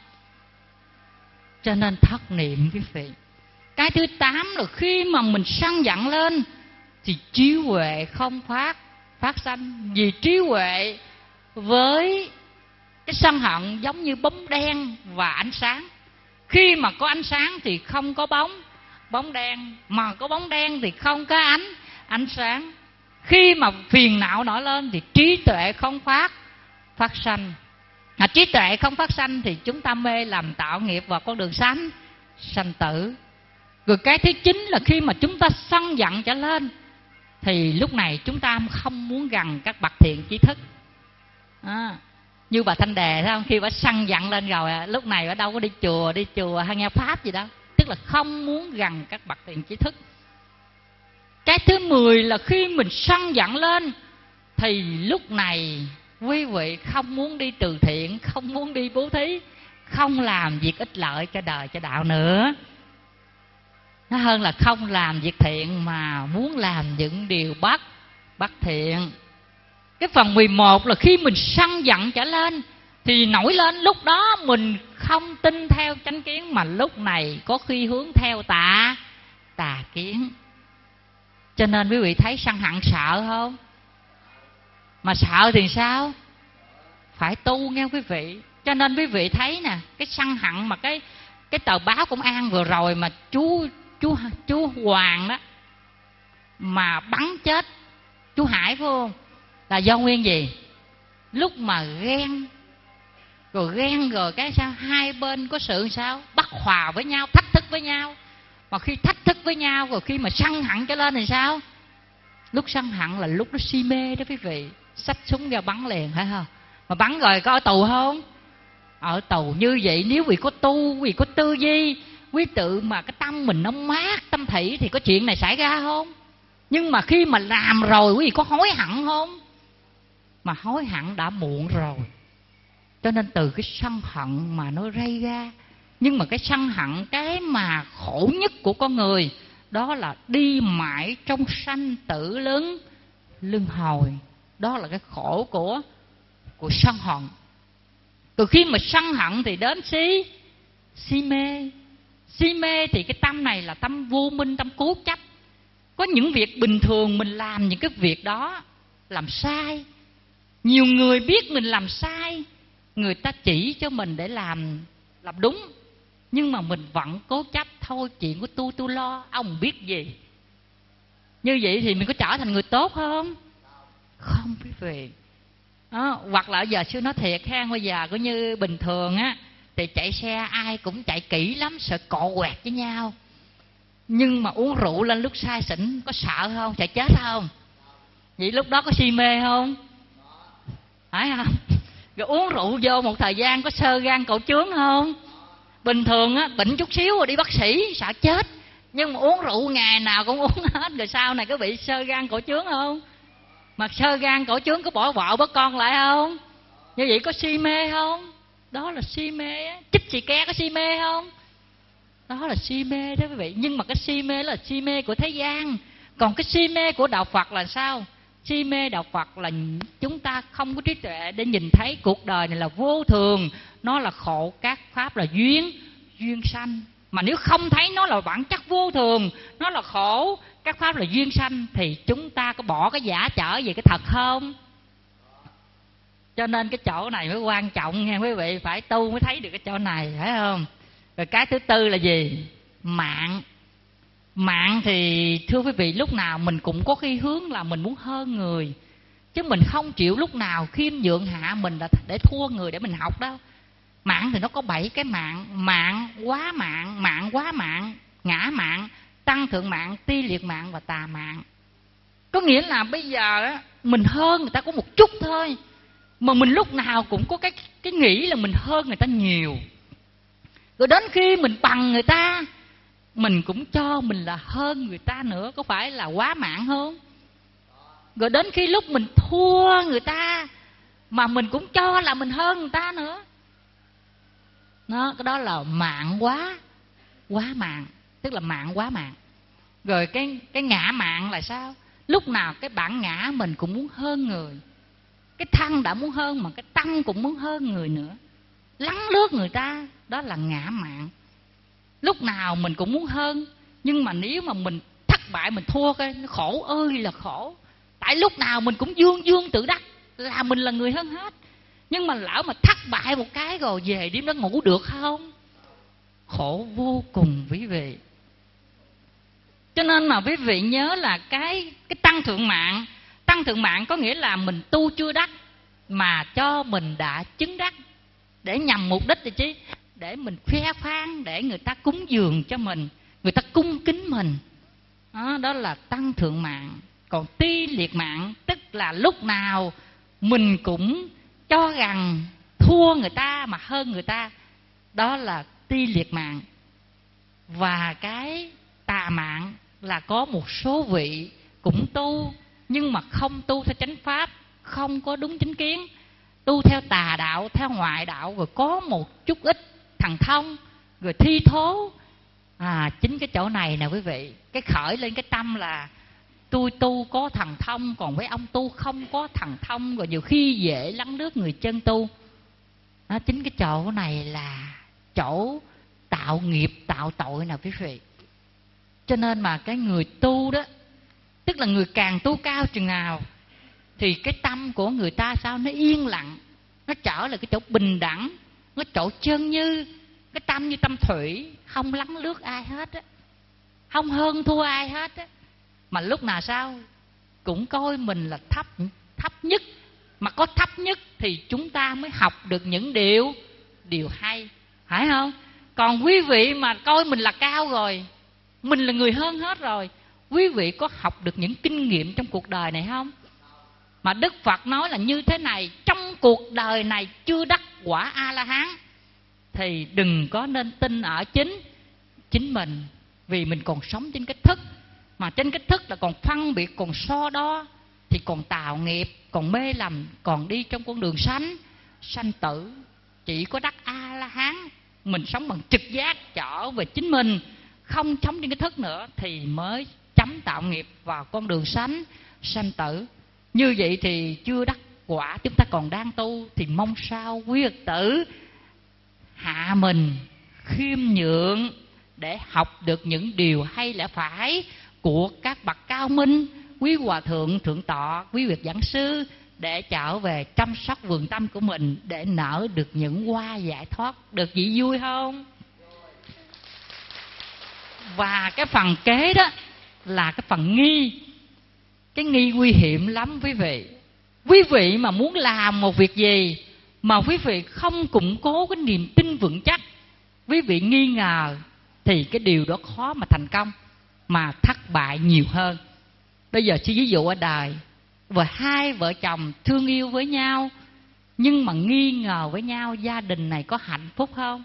Cho nên thất niệm quý vị. Cái thứ tám là khi mà mình sân giận lên thì trí huệ không phát phát sanh. Vì trí huệ với cái sân hận giống như bóng đen và ánh sáng. Khi mà có ánh sáng thì không có bóng bóng đen, mà có bóng đen thì không có ánh ánh sáng. Khi mà phiền não nổi lên thì trí tuệ không phát phát sanh. À, trí tuệ không phát sanh thì chúng ta mê làm tạo nghiệp vào con đường sanh sanh tử. Rồi cái thứ chín là khi mà chúng ta sân giận trở lên thì lúc này chúng ta không muốn gần các bậc thiện trí thức à, như bà Thanh Đề thấy không? Khi bà sân giận lên rồi lúc này bà đâu có đi chùa đi chùa hay nghe pháp gì đâu, tức là không muốn gần các bậc thiện trí thức. Cái thứ mười là khi mình sân giận lên thì lúc này quý vị không muốn đi từ thiện, không muốn đi bố thí, không làm việc ích lợi cho đời cho đạo nữa. Nó hơn là không làm việc thiện mà muốn làm những điều bất bất thiện. Cái phần mười một là khi mình sân giận trở lên thì nổi lên lúc đó mình không tin theo chánh kiến, mà lúc này có khi hướng theo tà tà kiến. Cho nên quý vị thấy sân hận sợ không? Mà sợ thì sao? Phải tu nghe quý vị. Cho nên quý vị thấy nè, cái sân hận mà cái cái tờ báo Công an vừa rồi mà chú chú chú Hoàng đó mà bắn chết chú Hải phải không? Là do nguyên gì? Lúc mà ghen rồi ghen rồi cái sao hai bên có sự sao bất hòa với nhau, thách thức với nhau. Mà khi thách thức với nhau rồi khi mà sân hận trở lên thì sao? Lúc sân hận là lúc nó si mê đó quý vị, xách súng ra bắn liền phải không? Mà bắn rồi có ở tù không? Ở tù. Như vậy nếu quý vị có tu, quý vị có tư duy, quý tự mà cái tâm mình nó mát, tâm thị thì có chuyện này xảy ra không? Nhưng mà khi mà làm rồi quý vị có hối hận không? Mà hối hận đã muộn rồi. Cho nên từ cái sân hận mà nó gây ra. Nhưng mà cái sân hận, cái mà khổ nhất của con người đó là đi mãi trong sanh tử luân luân hồi. Đó là cái khổ của của sân hận. Từ khi mà sân hận thì đến si si mê. Si mê thì cái tâm này là tâm vô minh, tâm cố chấp. Có những việc bình thường mình làm những cái việc đó làm sai. Nhiều người biết mình làm sai, người ta chỉ cho mình để làm làm đúng, nhưng mà mình vẫn cố chấp. Thôi chuyện của tôi tôi lo, ông biết gì. Như vậy thì mình có trở thành người tốt không? Không, quý vị. Đó, hoặc là giờ sư nói thiệt ha, bây giờ cũng như bình thường á thì chạy xe ai cũng chạy kỹ lắm, sợ cọ quẹt với nhau. Nhưng mà uống rượu lên lúc say xỉn có sợ không? Chạy chết không? Vậy lúc đó có si mê không? Phải không? Rồi uống rượu vô một thời gian có xơ gan cổ trướng không? Bình thường á bệnh chút xíu rồi đi bác sĩ sợ chết, nhưng mà uống rượu ngày nào cũng uống hết, rồi sau này có bị xơ gan cổ trướng không? Mà xơ gan cổ trướng có bỏ vợ bỏ con lại không? Như vậy có si mê không? Đó là si mê á. Chích xì ke có si mê không? Đó là si mê đó quý vị. Nhưng mà cái si mê là si mê của thế gian. Còn cái si mê của đạo Phật là sao? Si mê đạo Phật là chúng ta không có trí tuệ để nhìn thấy cuộc đời này là vô thường, nó là khổ, các pháp là duyên, duyên sanh. Mà nếu không thấy nó là bản chất vô thường, nó là khổ, các pháp là duyên sanh, thì chúng ta có bỏ cái giả trở về cái thật không? Cho nên cái chỗ này mới quan trọng nha quý vị, phải tu mới thấy được cái chỗ này, phải không? Rồi cái thứ tư là gì? Mạng. Mạng thì thưa quý vị, lúc nào mình cũng có cái hướng là mình muốn hơn người, chứ mình không chịu lúc nào khiêm nhượng hạ mình là để thua người để mình học đâu. Mạng thì nó có bảy cái mạng: mạng, quá mạng, mạng quá mạng, ngã mạng, tăng thượng mạng, ti liệt mạng và tà mạng. Có nghĩa là bây giờ mình hơn người ta có một chút thôi, mà mình lúc nào cũng có cái cái nghĩ là mình hơn người ta nhiều. Rồi đến khi mình bằng người ta, mình cũng cho mình là hơn người ta nữa, có phải là quá mạng không? Rồi đến khi lúc mình thua người ta mà mình cũng cho là mình hơn người ta nữa. Đó, cái đó là mạng quá quá mạng, tức là mạng quá mạng. Rồi cái cái ngã mạng là sao? Lúc nào cái bản ngã mình cũng muốn hơn người. Cái thân đã muốn hơn mà cái tâm cũng muốn hơn người nữa, lấn lướt người ta, đó là ngã mạng. Lúc nào mình cũng muốn hơn, nhưng mà nếu mà mình thất bại, mình thua cái nó khổ ơi là khổ. Tại lúc nào mình cũng dương dương tự đắc là mình là người hơn hết. Nhưng mà lỡ mà thất bại một cái rồi về đêm đó ngủ được không? Khổ vô cùng quý vị. Cho nên mà quý vị nhớ là cái cái tăng thượng mạng. Tăng thượng mạng có nghĩa là mình tu chưa đắc mà cho mình đã chứng đắc, để nhằm mục đích gì chứ? Để mình khoe khoang, để người ta cúng dường cho mình, người ta cung kính mình. Đó, đó là tăng thượng mạng. Còn ti liệt mạng tức là lúc nào mình cũng cho rằng thua người ta mà hơn người ta, đó là ti liệt mạng. Và cái tà mạng là có một số vị cũng tu nhưng mà không tu theo chánh pháp, không có đúng chính kiến, tu theo tà đạo, theo ngoại đạo, rồi có một chút ít thần thông, rồi thi thố. À, chính cái chỗ này nè quý vị, cái khởi lên cái tâm là tôi tu có thần thông, còn với ông tu không có thần thông, rồi nhiều khi dễ lấn lướt người chân tu. Đó, chính cái chỗ này là chỗ tạo nghiệp, tạo tội nè quý vị. Cho nên mà cái người tu đó, tức là người càng tu cao chừng nào thì cái tâm của người ta sao nó yên lặng, nó trở lại cái chỗ bình đẳng, nó chỗ chân như, cái tâm như tâm thủy, không lấn lướt ai hết á, không hơn thua ai hết á. Mà lúc nào sao cũng coi mình là thấp thấp nhất. Mà có thấp nhất thì chúng ta mới học được những điều điều hay, phải không? Còn quý vị mà coi mình là cao rồi, mình là người hơn hết rồi, quý vị có học được những kinh nghiệm trong cuộc đời này không? Mà Đức Phật nói là như thế này: trong cuộc đời này chưa đắc quả A-la-hán thì đừng có nên tin ở chính chính mình, vì mình còn sống trên cái thức. Mà trên cái thức là còn phân biệt, còn so đo, thì còn tạo nghiệp, còn mê lầm, còn đi trong con đường sanh sanh tử. Chỉ có đắc A-la-hán, mình sống bằng trực giác trở về chính mình, không sống trên cái thức nữa, thì mới chấm tạo nghiệp vào con đường sanh sanh tử. Như vậy thì chưa đắc quả, chúng ta còn đang tu, thì mong sao quý Phật tử hạ mình khiêm nhượng để học được những điều hay lẽ phải của các bậc cao minh, quý hòa thượng thượng tọa, quý vị giảng sư, để trở về chăm sóc vườn tâm của mình, để nở được những hoa giải thoát. Được vị vui không? Và cái phần kế đó là cái phần nghi. Cái nghi nguy hiểm lắm quý vị. Quý vị mà muốn làm một việc gì mà quý vị không củng cố cái niềm tin vững chắc, quý vị nghi ngờ, thì cái điều đó khó mà thành công, mà thất bại nhiều hơn. Bây giờ chỉ ví dụ ở đời, và hai vợ chồng thương yêu với nhau nhưng mà nghi ngờ với nhau, gia đình này có hạnh phúc không?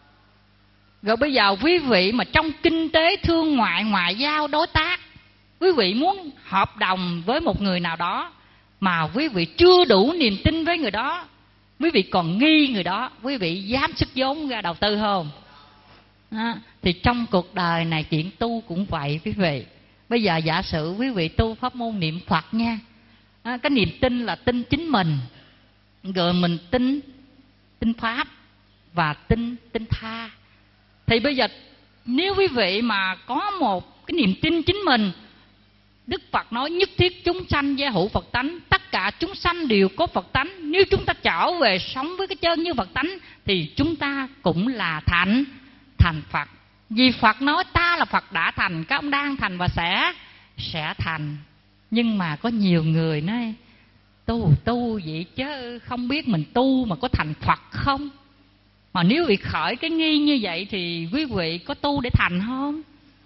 Rồi bây giờ quý vị mà trong kinh tế thương ngoại, ngoại giao, đối tác, quý vị muốn hợp đồng với một người nào đó mà quý vị chưa đủ niềm tin với người đó, quý vị còn nghi người đó, quý vị dám sức vốn ra đầu tư không? À, thì trong cuộc đời này chuyện tu cũng vậy quý vị. Bây giờ giả sử quý vị tu pháp môn niệm Phật nha, à, cái niềm tin là tin chính mình, rồi mình tin tin Pháp và tin tin tha. Thì bây giờ nếu quý vị mà có một cái niềm tin chính mình, Đức Phật nói nhất thiết chúng sanh gia hữu Phật tánh, tất cả chúng sanh đều có Phật tánh. Nếu chúng ta trở về sống với cái chân như Phật tánh thì chúng ta cũng là thành thành Phật. Vì Phật nói ta là Phật đã thành, các ông đang thành và sẽ sẽ thành. Nhưng mà có nhiều người nói tu tu vậy chứ không biết mình tu mà có thành Phật không. Mà nếu vị khởi cái nghi như vậy thì quý vị có tu để thành không?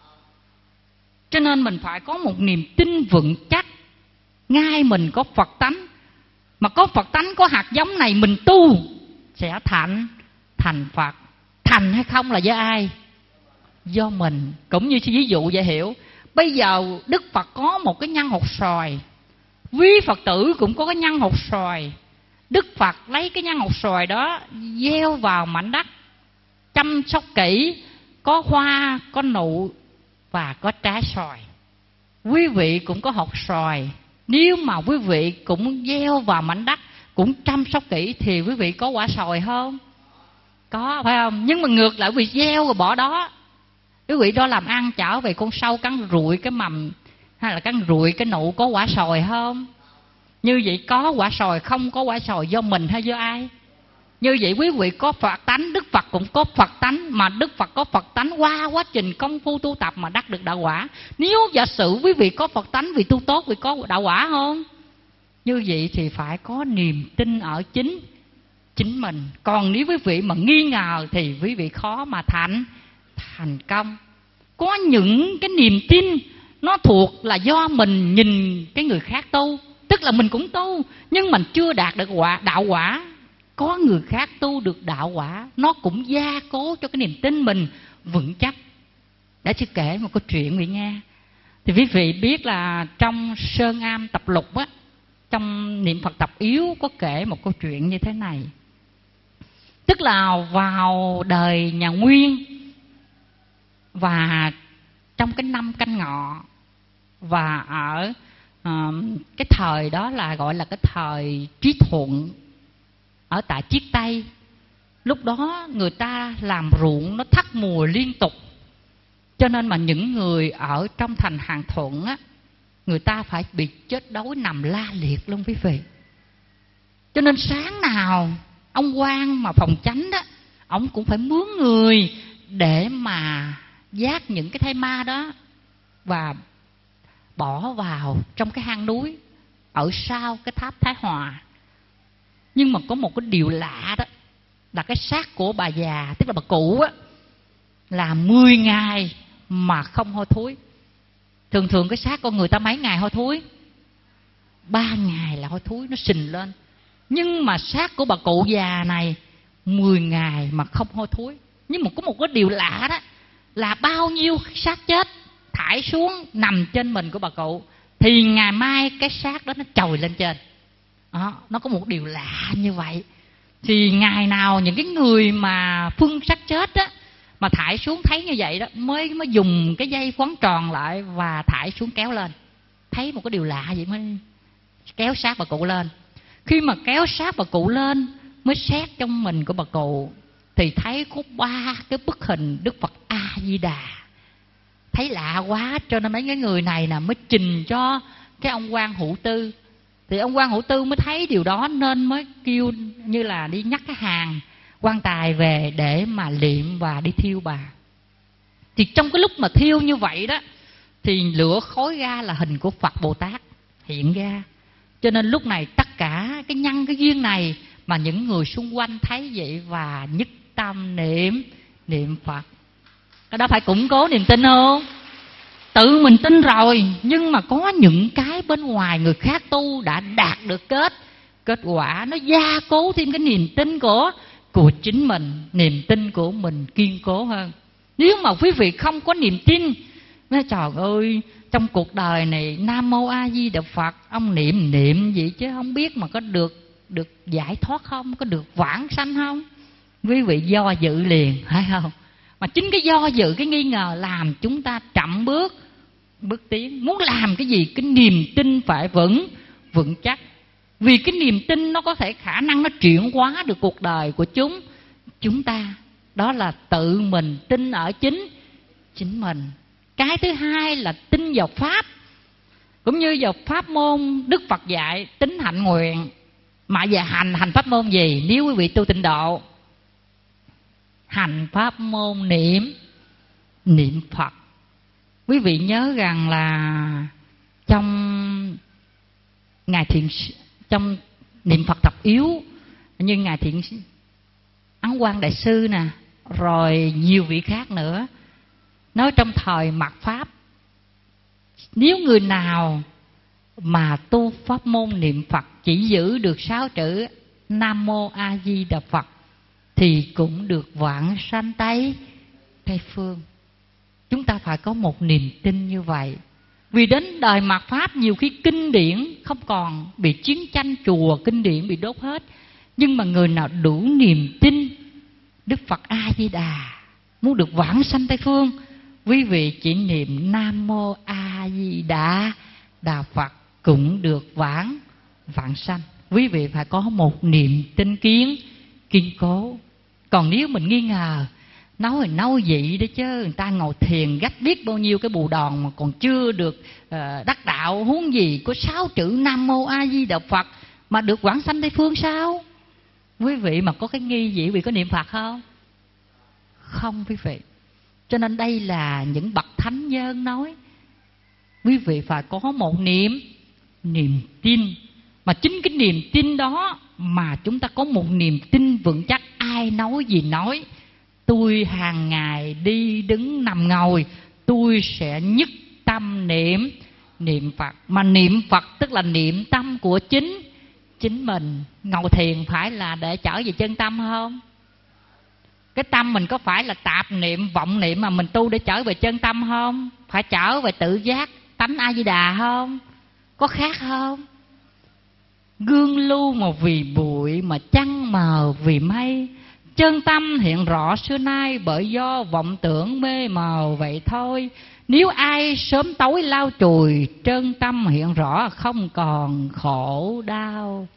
Cho nên mình phải có một niềm tin vững chắc, ngay mình có Phật tánh. Mà có Phật tánh, có hạt giống này, mình tu sẽ thành thành Phật. Thành hay không là do ai? Do mình. Cũng như ví dụ dễ hiểu, bây giờ Đức Phật có một cái nhân hột xoài, quý Phật tử cũng có cái nhân hột xoài. Đức Phật lấy cái nhân hột xoài đó gieo vào mảnh đất, chăm sóc kỹ, có hoa, có nụ và có trái xoài. Quý vị cũng có hột xoài, nếu mà quý vị cũng gieo vào mảnh đất, cũng chăm sóc kỹ thì quý vị có quả xoài không? Có, phải không? Nhưng mà ngược lại quý vị gieo rồi bỏ đó, quý vị đó làm ăn trở về con sâu cắn rụi cái mầm, hay là cắn rụi cái nụ, có quả xoài không? Như vậy có quả xoài không có quả xoài do mình hay do ai? Như vậy quý vị có Phật tánh, Đức Phật cũng có Phật tánh. Mà Đức Phật có Phật tánh qua quá trình công phu tu tập mà đắc được đạo quả. Nếu giả sử quý vị có Phật tánh, vì tu tốt, vì có đạo quả không? Như vậy thì phải có niềm tin ở chính chính mình. Còn nếu quý vị mà nghi ngờ thì quý vị khó mà thành thành công. Có những cái niềm tin nó thuộc là do mình nhìn cái người khác tu, tức là mình cũng tu nhưng mình chưa đạt được quả đạo quả. Có người khác tu được đạo quả, nó cũng gia cố cho cái niềm tin mình vững chắc. Để chị kể một câu chuyện quý vị nghe. Thì quý vị biết là trong Sơn Am Tập Lục á, trong niệm Phật tập yếu có kể một câu chuyện như thế này. Tức là vào đời nhà Nguyên, và trong cái năm Canh Ngọ, và ở uh, cái thời đó là gọi là cái thời Trí Thuận ở tại Chiết Tây. Lúc đó người ta làm ruộng nó thất mùa liên tục, cho nên mà những người ở trong thành Hàng Thuận á, người ta phải bị chết đói nằm la liệt luôn quý vị. Cho nên sáng nào ông quan mà phòng chánh đó, ông cũng phải mướn người để mà vác những cái thây ma đó và bỏ vào trong cái hang núi ở sau cái tháp Thái Hòa. Nhưng mà có một cái điều lạ đó là cái xác của bà già, tức là bà cụ á, là mười ngày mà không hôi thối. Thường thường cái xác con người ta mấy ngày hôi thối? Ba ngày là hôi thối, nó sình lên. Nhưng mà xác của bà cụ già này mười ngày mà không hôi thối. Nhưng mà có một cái điều lạ đó là bao nhiêu xác chết thải xuống nằm trên mình của bà cụ thì ngày mai cái xác đó nó trồi lên trên. Đó, nó có một điều lạ như vậy. Thì ngày nào những cái người mà phân xác chết á, mà thải xuống thấy như vậy đó, mới mới dùng cái dây quấn tròn lại và thải xuống kéo lên. Thấy một cái điều lạ vậy mới kéo sát bà cụ lên. Khi mà kéo sát bà cụ lên mới xét trong mình của bà cụ thì thấy có ba cái bức hình Đức Phật A Di Đà. Thấy lạ quá cho nên mấy cái người này nè mới trình cho cái ông quan Hữu Tư. Thì ông quan Hữu Tư mới thấy điều đó nên mới kêu như là đi nhắc cái hàng quan tài về để mà liệm và đi thiêu bà. Thì trong cái lúc mà thiêu như vậy đó thì lửa khói ra là hình của Phật Bồ Tát hiện ra. Cho nên lúc này tất cả cái nhân cái duyên này mà những người xung quanh thấy vậy và nhất tâm niệm niệm Phật. Cái đó phải củng cố niềm tin không? Tự mình tin rồi, nhưng mà có những cái bên ngoài người khác tu đã đạt được kết kết quả, nó gia cố thêm cái niềm tin của của chính mình, niềm tin của mình kiên cố hơn. Nếu mà quý vị không có niềm tin, nói trời ơi, trong cuộc đời này Nam Mô A Di Đà Phật, ông niệm niệm gì chứ không biết mà có được được giải thoát không, có được vãng sanh không? Quý vị do dự liền, phải không? Mà chính cái do dự, cái nghi ngờ làm chúng ta chậm bước bước tiến. Muốn làm cái gì cái niềm tin phải vững vững chắc. Vì cái niềm tin nó có thể khả năng nó chuyển hóa được cuộc đời của chúng chúng ta. Đó là tự mình tin ở chính chính mình. Cái thứ hai là tin vào Pháp. Cũng như vào pháp môn Đức Phật dạy tính hạnh nguyện. Mà về hành, hành pháp môn gì? Nếu quý vị tu tịnh độ, hành pháp môn niệm niệm Phật. Quý vị nhớ rằng là trong ngài thiện trong niệm Phật tập yếu như ngài thiện Ấn Quang Đại Sư nè, rồi nhiều vị khác nữa, nói trong thời mạt Pháp, nếu người nào mà tu pháp môn niệm Phật chỉ giữ được sáu chữ Nam Mô A Di Đà Phật thì cũng được vãng sanh Tây Tây phương. Chúng ta phải có một niềm tin như vậy. Vì đến đời mạt Pháp nhiều khi kinh điển không còn, bị chiến tranh chùa kinh điển bị đốt hết. Nhưng mà người nào đủ niềm tin Đức Phật A Di Đà, muốn được vãng sanh Tây phương, quý vị chỉ niệm Nam Mô A Di Đà Đà Phật cũng được vãng vãng sanh. Quý vị phải có một niềm tin kiến kiên cố. Còn nếu mình nghi ngờ, nói thì nói vậy đó chứ, người ta ngồi thiền gách biết bao nhiêu cái bù đòn mà còn chưa được uh, đắc đạo, huống gì có sáu chữ Nam Mô A Di Đà Phật mà được vãng sanh Tây phương sao? Quý vị mà có cái nghi vậy, quý vị có niệm Phật không? Không quý vị. Cho nên đây là những bậc thánh nhân nói, quý vị phải có một niềm niềm tin. Mà chính cái niềm tin đó mà chúng ta có một niềm tin vững chắc. Ai nói gì nói, tôi hàng ngày đi đứng nằm ngồi, tôi sẽ nhất tâm niệm niệm Phật. Mà niệm Phật tức là niệm tâm của chính chính mình. Ngồi thiền phải là để trở về chân tâm không? Cái tâm mình có phải là tạp niệm, vọng niệm mà mình tu để trở về chân tâm không? Phải trở về tự giác tánh A Di Đà không? Có khác không? Gương lưu mà vì bụi, mà trăng mờ vì mây, chân tâm hiện rõ xưa nay bởi do vọng tưởng mê mờ vậy thôi. Nếu ai sớm tối lau chùi, chân tâm hiện rõ không còn khổ đau.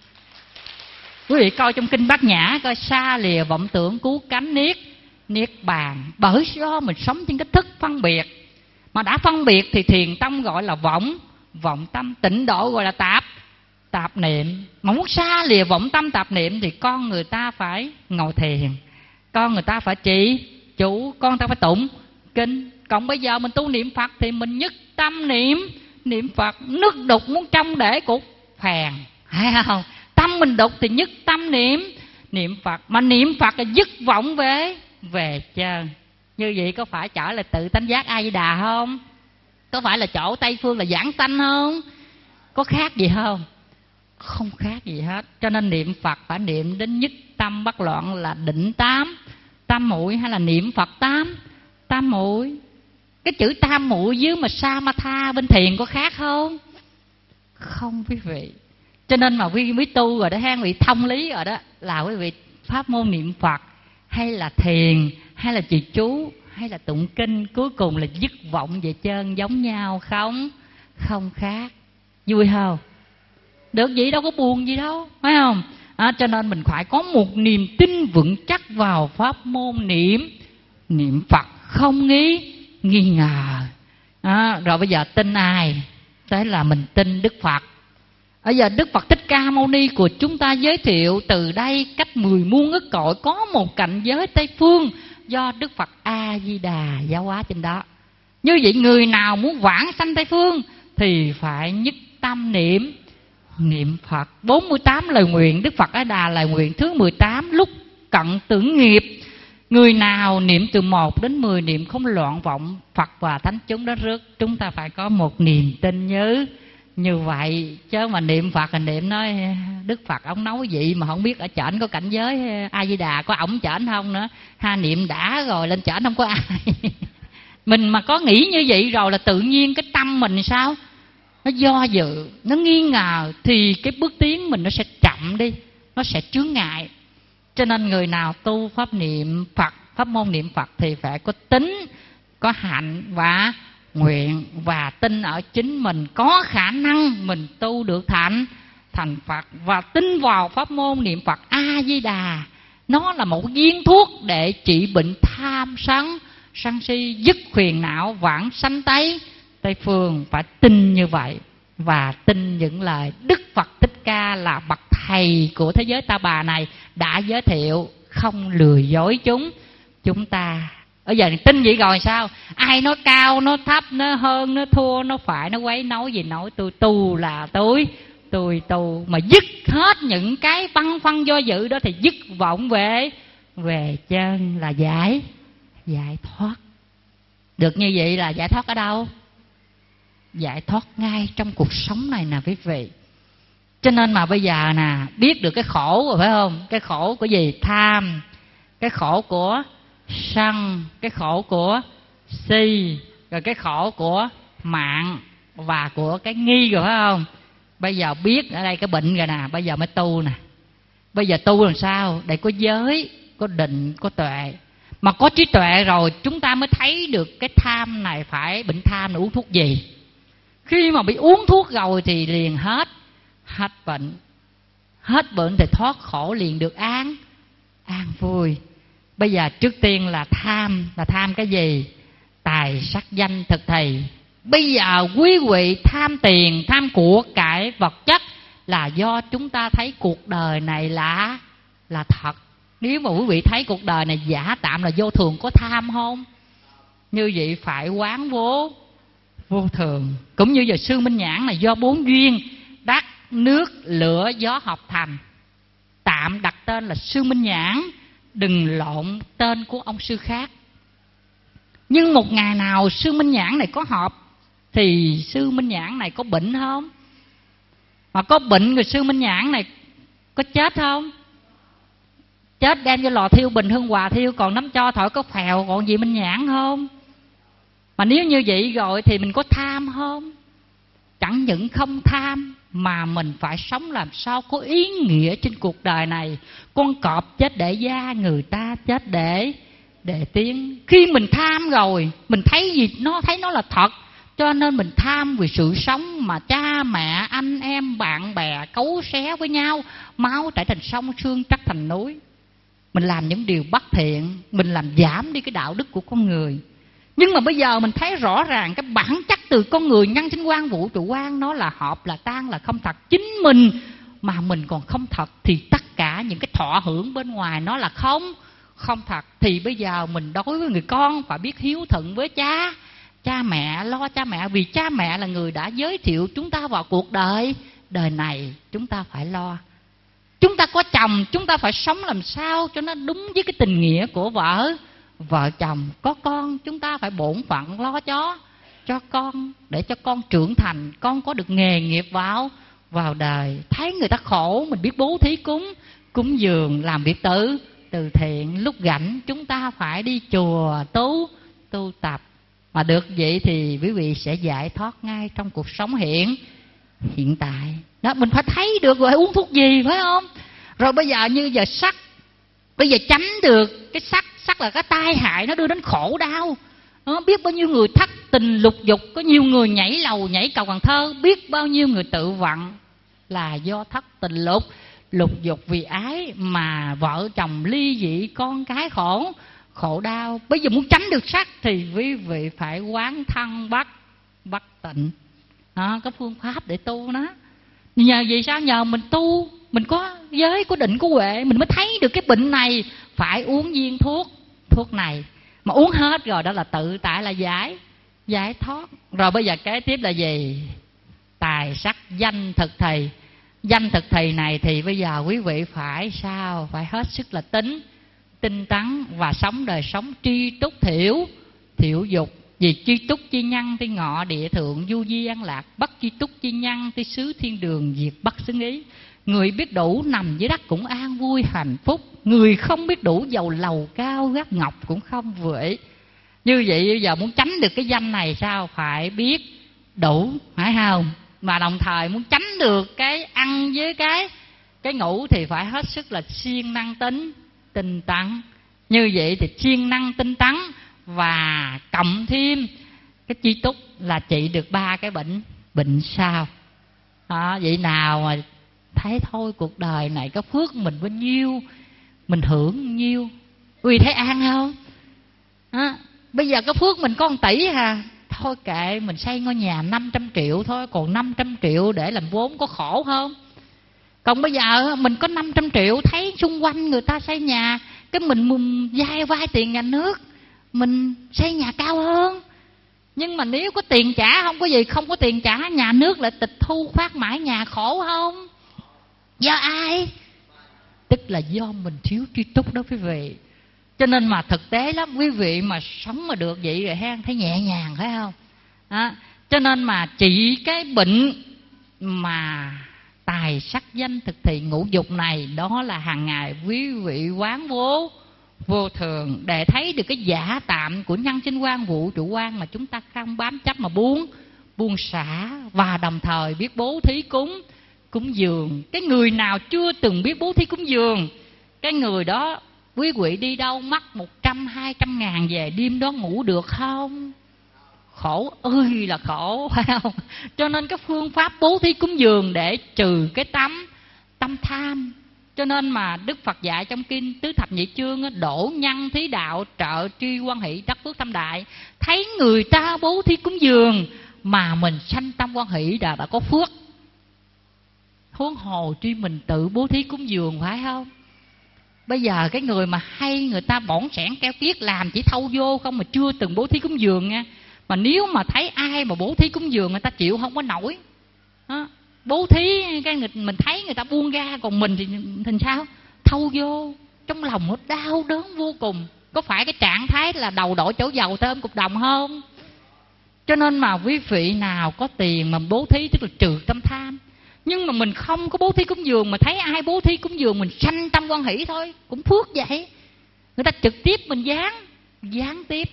Quý vị coi trong kinh Bát Nhã coi, xa lìa vọng tưởng cứu cánh niết niết bàn. Bởi do mình sống trên cái thức phân biệt, mà đã phân biệt thì thiền tâm gọi là vọng vọng tâm, tịnh độ gọi là tạp tạp niệm. Mà muốn xa lìa vọng tâm tạp niệm thì con người ta phải ngồi thiền, con người ta phải trì chủ, con người ta phải tụng kinh. Còn bây giờ mình tu niệm Phật thì mình nhất tâm niệm niệm Phật. Nước đục muốn trong để cục phèn, hay không? Tâm mình đục thì nhất tâm niệm niệm Phật. Mà niệm Phật là dứt vọng về về chân. Như vậy có phải trở lại tự tánh giác A Di Đà không? Có phải là chỗ Tây phương là giảng sanh không? Có khác gì không? Không khác gì hết. Cho nên niệm Phật phải niệm đến nhất tâm bất loạn là định tám tam muội, hay là niệm Phật tám tam muội. Cái chữ tam muội với mà samatha bên thiền có khác không? Không quý vị. Cho nên mà quý vị tu rồi đó, hai vị thông lý rồi đó, là quý vị pháp môn niệm Phật hay là thiền hay là trì chú hay là tụng kinh, cuối cùng là dứt vọng về chân giống nhau không? Không khác. Vui không? được gì đâu có buồn gì đâu, phải không? À, cho nên mình phải có một niềm tin vững chắc vào pháp môn niệm niệm Phật, không nghi nghi ngờ. À, rồi bây giờ tin ai? Thế là mình tin Đức Phật. Bây giờ Đức Phật Thích Ca Mâu Ni của chúng ta giới thiệu từ đây cách mười muôn ức cõi có một cảnh giới Tây Phương do Đức Phật A Di Đà giáo hóa trên đó. Như vậy người nào muốn vãng sanh Tây Phương thì phải nhất tâm niệm niệm Phật. Bốn mươi tám lời nguyện Đức Phật A Đà lời nguyện thứ mười tám lúc cận tử nghiệp. Người nào niệm từ một đến mười niệm không loạn vọng, Phật và thánh chúng đó rước. Chúng ta phải có một niềm tin như như vậy, chứ mà niệm Phật là niệm nói Đức Phật ông nói gì mà không biết ở trển có cảnh giới A Di Đà có ổng trển không nữa. Ha, niệm đã rồi lên trển không có ai. Mình mà có nghĩ như vậy rồi là tự nhiên cái tâm mình sao? Nó do dự, nó nghi ngờ thì cái bước tiến mình nó sẽ chậm đi, nó sẽ chướng ngại. Cho nên người nào tu pháp niệm Phật, pháp môn niệm Phật thì phải có tính, có hạnh và nguyện, và tin ở chính mình có khả năng mình tu được thành thành Phật, và tin vào pháp môn niệm Phật A Di Đà. Nó là một viên thuốc để trị bệnh tham sân sân si, dứt phiền não, vãng sanh Tây Tây Phương. Phải tin như vậy và tin những lời Đức Phật Thích Ca là bậc thầy của thế giới ta bà này đã giới thiệu, không lừa dối chúng chúng ta. Ở giờ tin vậy rồi sao? Ai nói cao, nó thấp, nó hơn, nó thua, nó phải, nó quấy, nói gì nói. Tôi tu là tôi, tôi tu. Mà dứt hết những cái băn khoăn do dự đó thì dứt vọng về về chân là giải giải thoát. Được như vậy là giải thoát ở đâu? Giải thoát ngay trong cuộc sống này nè quý vị. Cho nên mà bây giờ nè, biết được cái khổ rồi phải không? Cái khổ của gì? Tham. Cái khổ của sân. Cái khổ của si. Rồi cái khổ của mạng. Và của cái nghi rồi phải không? Bây giờ biết ở đây cái bệnh rồi nè, bây giờ mới tu nè. Bây giờ tu làm sao? Để có giới, có định, có tuệ. Mà có trí tuệ rồi chúng ta mới thấy được cái tham này phải bệnh tham là uống thuốc gì. Khi mà bị uống thuốc rồi thì liền hết hết bệnh. Hết bệnh thì thoát khổ liền được an an vui. Bây giờ trước tiên là tham. Là tham cái gì? Tài sắc danh thực thì. Bây giờ quý vị tham tiền, tham của cải vật chất là do chúng ta thấy cuộc đời này là là thật. Nếu mà quý vị thấy cuộc đời này giả tạm là vô thường, có tham không? Như vậy phải quán vô vô thường. Cũng như giờ sư Minh Nhãn là do bốn duyên đất, nước, lửa, gió hợp thành. Tạm đặt tên là sư Minh Nhãn, đừng lộn tên của ông sư khác. Nhưng một ngày nào sư Minh Nhãn này có hợp thì sư Minh Nhãn này có bệnh không? Mà có bệnh rồi sư Minh Nhãn này có chết không? Chết đem vô lò thiêu, bình hương hòa thiêu, còn nắm cho thổi có phèo, còn gì Minh Nhãn không? Mà nếu như vậy rồi thì mình có tham không? Chẳng những không tham mà mình phải sống làm sao có ý nghĩa trên cuộc đời này. Con cọp chết để da, người ta chết để để tiếng. Khi mình tham rồi, mình thấy gì nó thấy nó là thật, cho nên mình tham vì sự sống mà cha mẹ, anh em, bạn bè cấu xé với nhau, máu chảy thành sông, xương trắc thành núi. Mình làm những điều bất thiện, mình làm giảm đi cái đạo đức của con người. Nhưng mà bây giờ mình thấy rõ ràng cái bản chất từ con người, nhân sinh quan, vũ trụ quan, nó là hợp, là tan, là không thật. Chính mình mà mình còn không thật thì tất cả những cái thọ hưởng bên ngoài nó là không không thật. Thì bây giờ mình đối với người con phải biết hiếu thuận với cha cha mẹ, lo cha mẹ, vì cha mẹ là người đã giới thiệu chúng ta vào cuộc đời đời này. Chúng ta phải lo. Chúng ta có chồng, chúng ta phải sống làm sao cho nó đúng với cái tình nghĩa của vợ vợ chồng. Có con, chúng ta phải bổn phận lo cho cho con, để cho con trưởng thành, con có được nghề nghiệp vào vào đời. Thấy người ta khổ, mình biết bố thí cúng cúng dường, làm việc từ từ thiện. Lúc rảnh chúng ta phải đi chùa tu tu tập. Mà được vậy thì quý vị sẽ giải thoát ngay trong cuộc sống hiện hiện tại. Đó, mình phải thấy được rồi uống thuốc gì, phải không? Rồi bây giờ như giờ sắc, bây giờ tránh được cái sắc. Sắc là cái tai hại, nó đưa đến khổ đau. Đó, biết bao nhiêu người thất tình lục dục, có nhiều người nhảy lầu nhảy cầu Cần Thơ, biết bao nhiêu người tự vận là do thất tình lục, lục dục vì ái mà vợ chồng ly dị, con cái khổ khổ đau. Bây giờ muốn tránh được sắc thì quý vị phải quán thân bất bất tịnh. Đó, có phương pháp để tu đó. Nhờ vì sao? Nhờ mình tu, mình có giới, có định, có huệ, mình mới thấy được cái bệnh này phải uống viên thuốc thuốc này, mà uống hết rồi đó là tự tại, là giải giải thoát. Rồi bây giờ kế tiếp là gì? Tài sắc danh thực thì. Danh thực thì này thì bây giờ quý vị phải sao? Phải hết sức là tính tinh tấn và sống đời sống tri túc thiểu thiểu dục. Vì tri túc chi nhân thì ngọ địa thượng du di an lạc, bất tri túc chi nhân thì xứ thiên đường diệt bất xứng ý. Người biết đủ nằm dưới đất cũng an vui hạnh phúc, người không biết đủ dầu lầu cao gác ngọc cũng không vợi. Như vậy bây giờ muốn tránh được cái danh này sao? Phải biết đủ, phải không? Mà đồng thời muốn tránh được cái ăn với cái cái ngủ thì phải hết sức là siêng năng tính tinh tấn. Như vậy thì siêng năng tinh tấn và cộng thêm cái chi túc là trị được ba cái bệnh bệnh sao. Đó, vậy nào mà thấy thôi cuộc đời này có phước mình bao nhiêu, mình hưởng bao nhiêu, quý vị thấy an không? Đó, bây giờ có phước mình có một tỷ hà, thôi kệ mình xây ngôi nhà năm trăm triệu thôi, còn năm trăm triệu để làm vốn có khổ không? Còn bây giờ mình có năm trăm triệu, thấy xung quanh người ta xây nhà, cái mình, mình vay vay tiền nhà nước, mình xây nhà cao hơn. Nhưng mà nếu có tiền trả không có gì, không có tiền trả nhà nước lại tịch thu phát mãi nhà, khổ không? Do ai? Tức là do mình thiếu tri túc đó quý vị. Cho nên mà thực tế lắm, quý vị mà sống mà được vậy rồi ha, thấy nhẹ nhàng phải không? Đó. Cho nên mà trị cái bệnh mà tài sắc danh thực thị ngũ dục này, đó là hàng ngày quý vị quán vô vô thường để thấy được cái giả tạm của nhân sinh quan, vũ trụ quan mà chúng ta không bám chấp mà buông buông xả, và đồng thời biết bố thí cúng cúng dường. Cái người nào chưa từng biết bố thí cúng dường, cái người đó quý vị đi đâu mắc một trăm hai trăm ngàn về, đêm đó ngủ được không? Khổ ơi là khổ, phải không? Cho nên cái phương pháp bố thí cúng dường để trừ cái tâm tâm tham. Cho nên mà Đức Phật dạy trong kinh Tứ Thập Nhị Chương, đổ nhân thí đạo trợ tri quan hỷ đắc phước tâm đại. Thấy người ta bố thí cúng dường mà mình sanh tâm quan hỷ đã đã có phước, huống hồ tri mình tự bố thí cúng dường, phải không? Bây giờ cái người mà hay người ta bỏn sẻn keo kiết làm chỉ thâu vô không, mà chưa từng bố thí cúng dường nha. Mà nếu mà thấy ai mà bố thí cúng dường, người ta chịu không có nổi đó. Bố thí cái người, mình thấy người ta buông ra, còn mình thì thành sao? Thâu vô, trong lòng nó đau đớn vô cùng. Có phải cái trạng thái là đầu đội chỗ dầu tôm cục đồng không? Cho nên mà quý vị nào có tiền mà bố thí tức là trừ tâm tham. Nhưng mà mình không có bố thí cúng dường, mà thấy ai bố thí cúng dường mình sanh tâm quan hỷ thôi, cũng phước vậy. Người ta trực tiếp mình gián gián tiếp.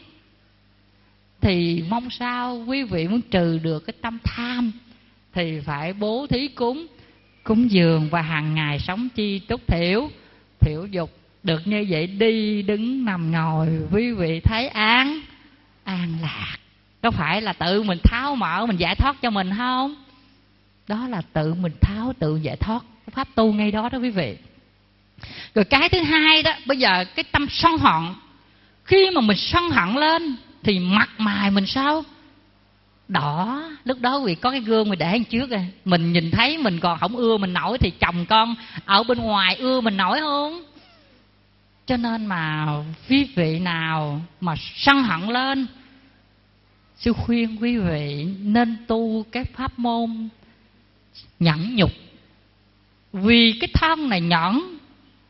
Thì mong sao quý vị muốn trừ được cái tâm tham thì phải bố thí cúng cúng dường và hàng ngày sống chi túc thiểu thiểu dục. Được như vậy đi đứng nằm ngồi quý vị thấy an an lạc. Có phải là tự mình tháo mở mình giải thoát cho mình không? Đó là tự mình tháo tự giải thoát, cái pháp tu ngay đó đó quý vị. Rồi cái thứ hai đó, bây giờ cái tâm sân hận. Khi mà mình sân hận lên thì mặt mày mình sao? Đỏ. Lúc đó quý vị có cái gương mình để ở trước rồi, mình nhìn thấy mình còn không ưa mình nổi thì chồng con ở bên ngoài ưa mình nổi không? Cho nên mà quý vị nào mà sân hận lên, sư khuyên quý vị nên tu cái pháp môn nhẫn nhục. Vì cái thân này nhẫn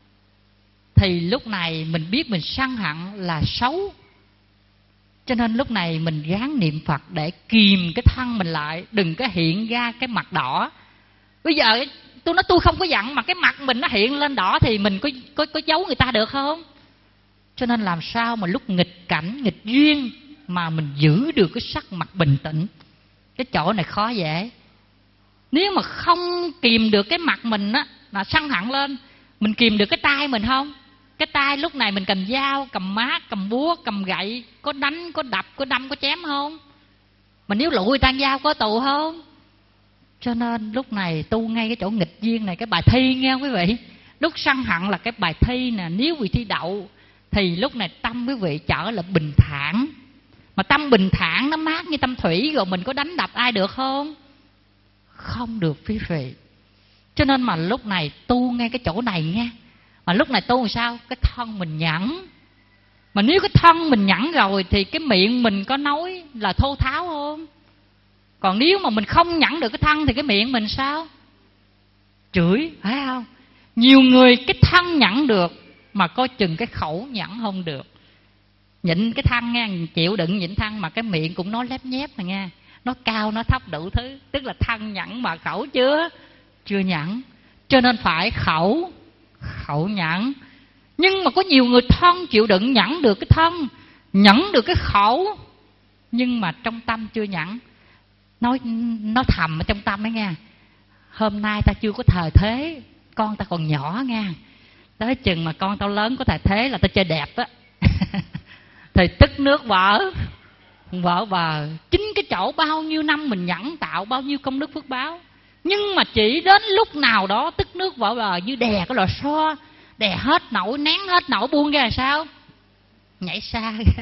thì lúc này mình biết mình sân hận là xấu, cho nên lúc này mình ráng niệm Phật để kìm cái thân mình lại, đừng có hiện ra cái mặt đỏ. Bây giờ tôi nói tôi không có giận mà cái mặt mình nó hiện lên đỏ thì mình có có có giấu người ta được không? Cho nên làm sao mà lúc nghịch cảnh nghịch duyên mà mình giữ được cái sắc mặt bình tĩnh. Cái chỗ này khó dễ. Nếu mà không kìm được cái mặt mình á, mà sân hận lên, mình kìm được cái tay mình không? Cái tay lúc này mình cầm dao, cầm mát, cầm búa, cầm gậy, có đánh, có đập, có đâm, có chém không? Mà nếu lụi tan dao có tù không? Cho nên lúc này tu ngay cái chỗ nghịch duyên này, cái bài thi nghe quý vị. Lúc sân hận là cái bài thi nè. Nếu quý thi đậu thì lúc này tâm quý vị trở lại bình thản. Mà tâm bình thản nó mát như tâm thủy, rồi mình có đánh đập ai được không? Không được quý vị. Cho nên mà lúc này tu ngay cái chỗ này nghe. Mà lúc này tu làm sao? Cái thân mình nhẫn. Mà nếu cái thân mình nhẫn rồi thì cái miệng mình có nói là thô tháo không? Còn nếu mà mình không nhẫn được cái thân thì cái miệng mình sao? Chửi, phải không? Nhiều người cái thân nhẫn được mà coi chừng cái khẩu nhẫn không được. Nhịn cái thân nghe, chịu đựng nhịn thân mà cái miệng cũng nói lép nhép mà nghe. Nó cao, nó thấp đủ thứ. Tức là thân nhẫn mà khẩu chưa Chưa nhẫn. Cho nên phải khẩu Khẩu nhẫn. Nhưng mà có nhiều người thân chịu đựng nhẫn được cái thân, nhẫn được cái khẩu, nhưng mà trong tâm chưa nhẫn. Nói nó thầm ở trong tâm ấy nghe. Hôm nay ta chưa có thời thế, con ta còn nhỏ nghe. Tới chừng mà con tao lớn có thời thế là ta chơi đẹp á. Thì tức nước vỡ Vỡ bờ. Chính cái chỗ bao nhiêu năm mình nhẫn tạo bao nhiêu công đức phước báo, nhưng mà chỉ đến lúc nào đó tức nước vỡ bờ, như đè cái lò xo, đè hết nổi, nén hết nổi, buông ra là sao? Nhảy xa ra.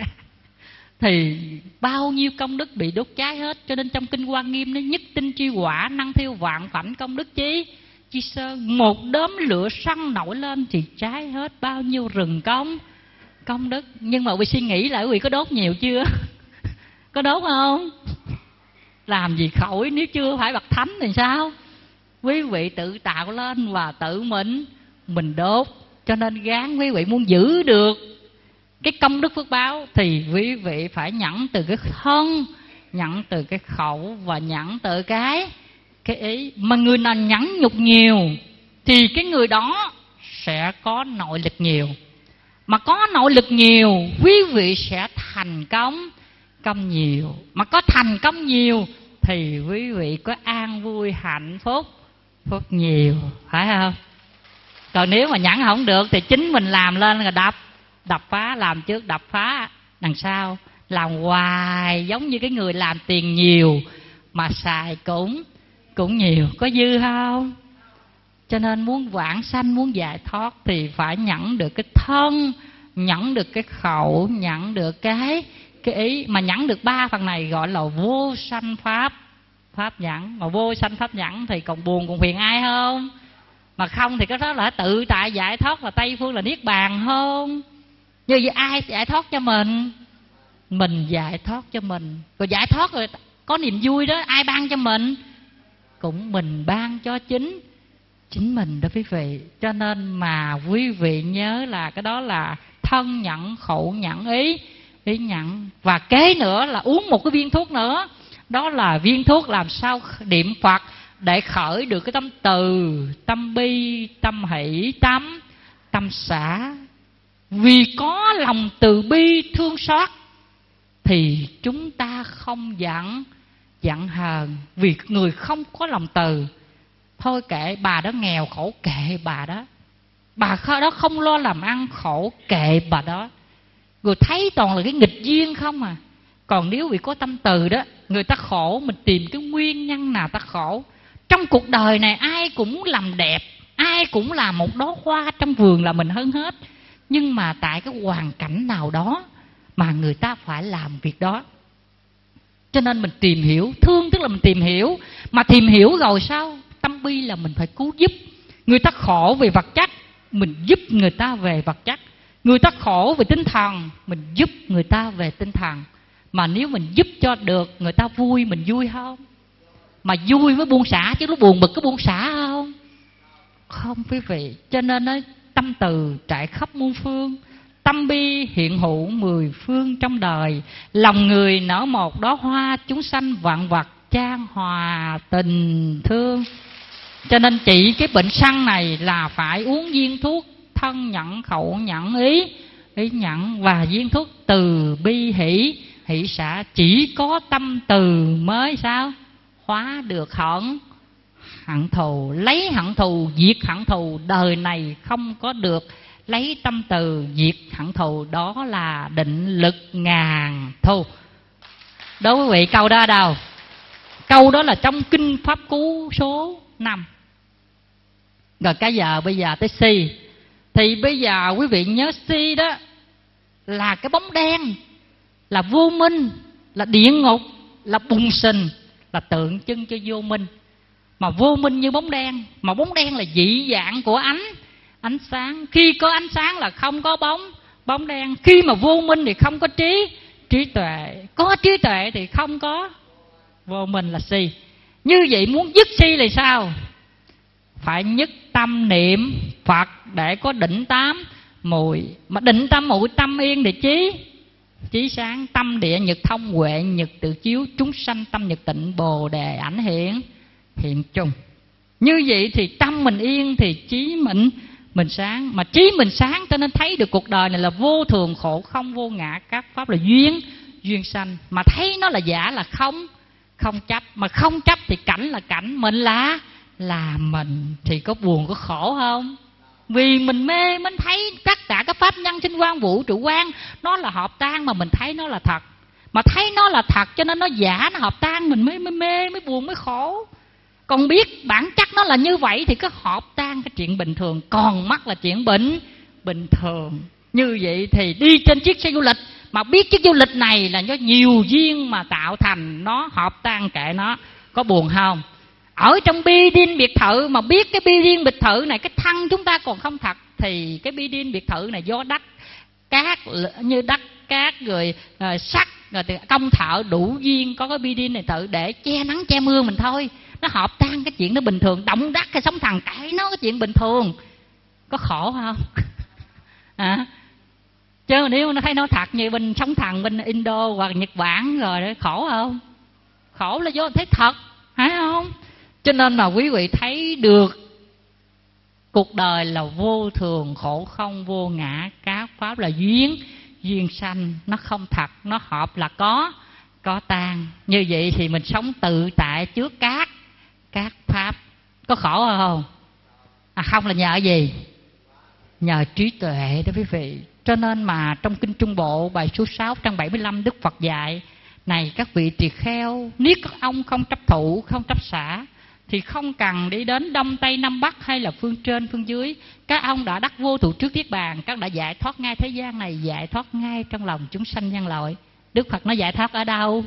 Thì bao nhiêu công đức bị đốt cháy hết. Cho nên trong Kinh Hoa Nghiêm nó nhất tinh chi quả, năng thiêu vạn phẩm công đức chí chi sơn. Một đốm lửa xăng nổi lên thì cháy hết bao nhiêu rừng công công đức. Nhưng mà quý suy nghĩ lại, quý vị có đốt nhiều chưa? Có đốt không? Làm gì khỏi, nếu chưa phải bậc thánh thì sao? Quý vị tự tạo lên và tự mình mình đốt. Cho nên gán quý vị muốn giữ được cái công đức phước báo thì quý vị phải nhẫn từ cái thân, nhẫn từ cái khẩu và nhẫn từ cái cái ý. Mà người nào nhẫn nhục nhiều thì cái người đó sẽ có nội lực nhiều. Mà có nội lực nhiều, quý vị sẽ thành công công nhiều. Mà có thành công nhiều thì quý vị có an vui hạnh phúc phúc nhiều, phải không? Còn nếu mà nhẫn không được thì chính mình làm lên là đập đập phá, làm trước đập phá đằng sau, làm hoài giống như cái người làm tiền nhiều mà xài cũng cũng nhiều, có dư không? Cho nên muốn vãng sanh, muốn giải thoát thì phải nhẫn được cái thân, nhẫn được cái khẩu, nhẫn được cái cái ý. Mà nhẫn được ba phần này gọi là vô sanh pháp pháp nhẫn. Mà vô sanh pháp nhẫn thì còn buồn còn phiền ai không? Mà không thì cái đó là tự tại giải thoát, và Tây phương là niết bàn không? Như vậy ai giải thoát cho mình? Mình giải thoát cho mình. Rồi giải thoát rồi có niềm vui đó, ai ban cho mình? Cũng mình ban cho chính chính mình đó quý vị. Cho nên mà quý vị nhớ là cái đó là thân nhẫn, khẩu nhẫn, ý ý nhẫn. Và kế nữa là uống một cái viên thuốc nữa. Đó là viên thuốc làm sao niệm Phật để khởi được cái tâm từ, tâm bi, tâm hỷ, tâm tâm xả. Vì có lòng từ bi thương xót thì chúng ta không giận giận hờn. Vì người không có lòng từ, thôi kệ bà đó nghèo khổ, kệ bà đó, bà đó không lo làm ăn khổ, kệ bà đó. Rồi thấy toàn là cái nghịch duyên không à. Còn nếu vì có tâm từ đó, người ta khổ mình tìm cái nguyên nhân nào ta khổ. Trong cuộc đời này ai cũng muốn làm đẹp, ai cũng là một đóa hoa trong vườn là mình hơn hết. Nhưng mà tại cái hoàn cảnh nào đó mà người ta phải làm việc đó. Cho nên mình tìm hiểu, thương tức là mình tìm hiểu. Mà tìm hiểu rồi sao? Tâm bi là mình phải cứu giúp. Người ta khổ về vật chất, mình giúp người ta về vật chất. Người ta khổ về tinh thần, mình giúp người ta về tinh thần. Mà nếu mình giúp cho được người ta vui, mình vui không? Mà vui với buông xả, chứ lúc buồn bực có buông xả không? Không quý vị. Cho nên nói tâm từ trải khắp muôn phương, tâm bi hiện hữu mười phương trong đời. Lòng người nở một đóa hoa, chúng sanh vạn vật chan hòa tình thương. Cho nên chỉ cái bệnh sân này là phải uống viên thuốc thân nhẫn, khẩu nhẫn, ý ý nhẫn, và viên thuốc từ bi hỷ hỷ xả. Chỉ có tâm từ mới sao hóa được hận hận thù. Lấy hận thù diệt hận thù, đời này không có được. Lấy tâm từ diệt hận thù, đó là định lực ngàn thu. Đối với quý vị câu đó đâu? Câu đó là trong Kinh Pháp Cú số năm. Rồi cái giờ bây giờ tới si. Thì bây giờ quý vị nhớ si đó là cái bóng đen, là vô minh, là địa ngục, là bùng sình, là tượng trưng cho vô minh. Mà vô minh như bóng đen, mà bóng đen là dị dạng của ánh ánh sáng. Khi có ánh sáng là không có bóng bóng đen. Khi mà vô minh thì không có trí trí tuệ. Có trí tuệ thì không có vô minh, là si. Như vậy muốn dứt si là sao? Phải nhất tâm niệm Phật để có định tám mùi. Mà định tâm mùi tâm yên thì trí trí sáng. Tâm địa nhật thông huệ nhật tự chiếu. Chúng sanh tâm nhật tịnh bồ đề ảnh hiện hiện chung. Như vậy thì tâm mình yên thì trí mình mình sáng. Mà trí mình sáng cho nên thấy được cuộc đời này là vô thường khổ không vô ngã. Các pháp là duyên duyên sanh. Mà thấy nó là giả là không không chấp. Mà không chấp thì cảnh là cảnh, mình là là mình. Thì có buồn có khổ không? Vì mình mê, mình thấy tất cả các pháp nhân sinh quan vũ trụ quan nó là hợp tan, mà mình thấy nó là thật. Mà thấy nó là thật cho nên nó giả, nó hợp tan, mình mới, mới mê, mới buồn, mới khổ. Còn biết bản chất nó là như vậy thì có hợp tan cái chuyện bình thường, còn mắc là chuyện bệnh bình thường. Như vậy thì đi trên chiếc xe du lịch mà biết chiếc du lịch này là do nhiều duyên mà tạo thành, nó hợp tan kệ nó, có buồn không? Ở trong bi điên biệt thự mà biết cái bi điên biệt thự này, cái thân chúng ta còn không thật, thì cái bi điên biệt thự này do đất cát, như đất cát rồi, rồi sắt rồi công thợ đủ duyên có cái bi điên này thự để che nắng che mưa mình thôi. Nó hợp tan cái chuyện nó bình thường. Động đất hay sóng thần cãi nó cái chuyện bình thường, có khổ không? À, chứ nếu nó thấy nó thật như bên sóng thần bên Indo hoặc Nhật Bản rồi đó, khổ không? Khổ là do thấy thật, phải không? Cho nên mà quý vị thấy được cuộc đời là vô thường khổ không vô ngã. Các pháp là duyên duyên sanh, nó không thật, nó hợp là có có tan. Như vậy thì mình sống tự tại trước các các pháp. Có khổ không? À không, là nhờ gì? Nhờ trí tuệ đó quý vị. Cho nên mà trong Kinh Trung Bộ bài số sáu trang bảy mươi lăm Đức Phật dạy: này các vị tỳ kheo, nếu các ông không chấp thủ, không chấp xả thì không cần đi đến Đông Tây Nam Bắc hay là phương trên phương dưới. Các ông đã đắc vô thù trước Niết Bàn, các đã giải thoát ngay thế gian này, giải thoát ngay trong lòng chúng sanh nhân loại. Đức Phật nó giải thoát ở đâu?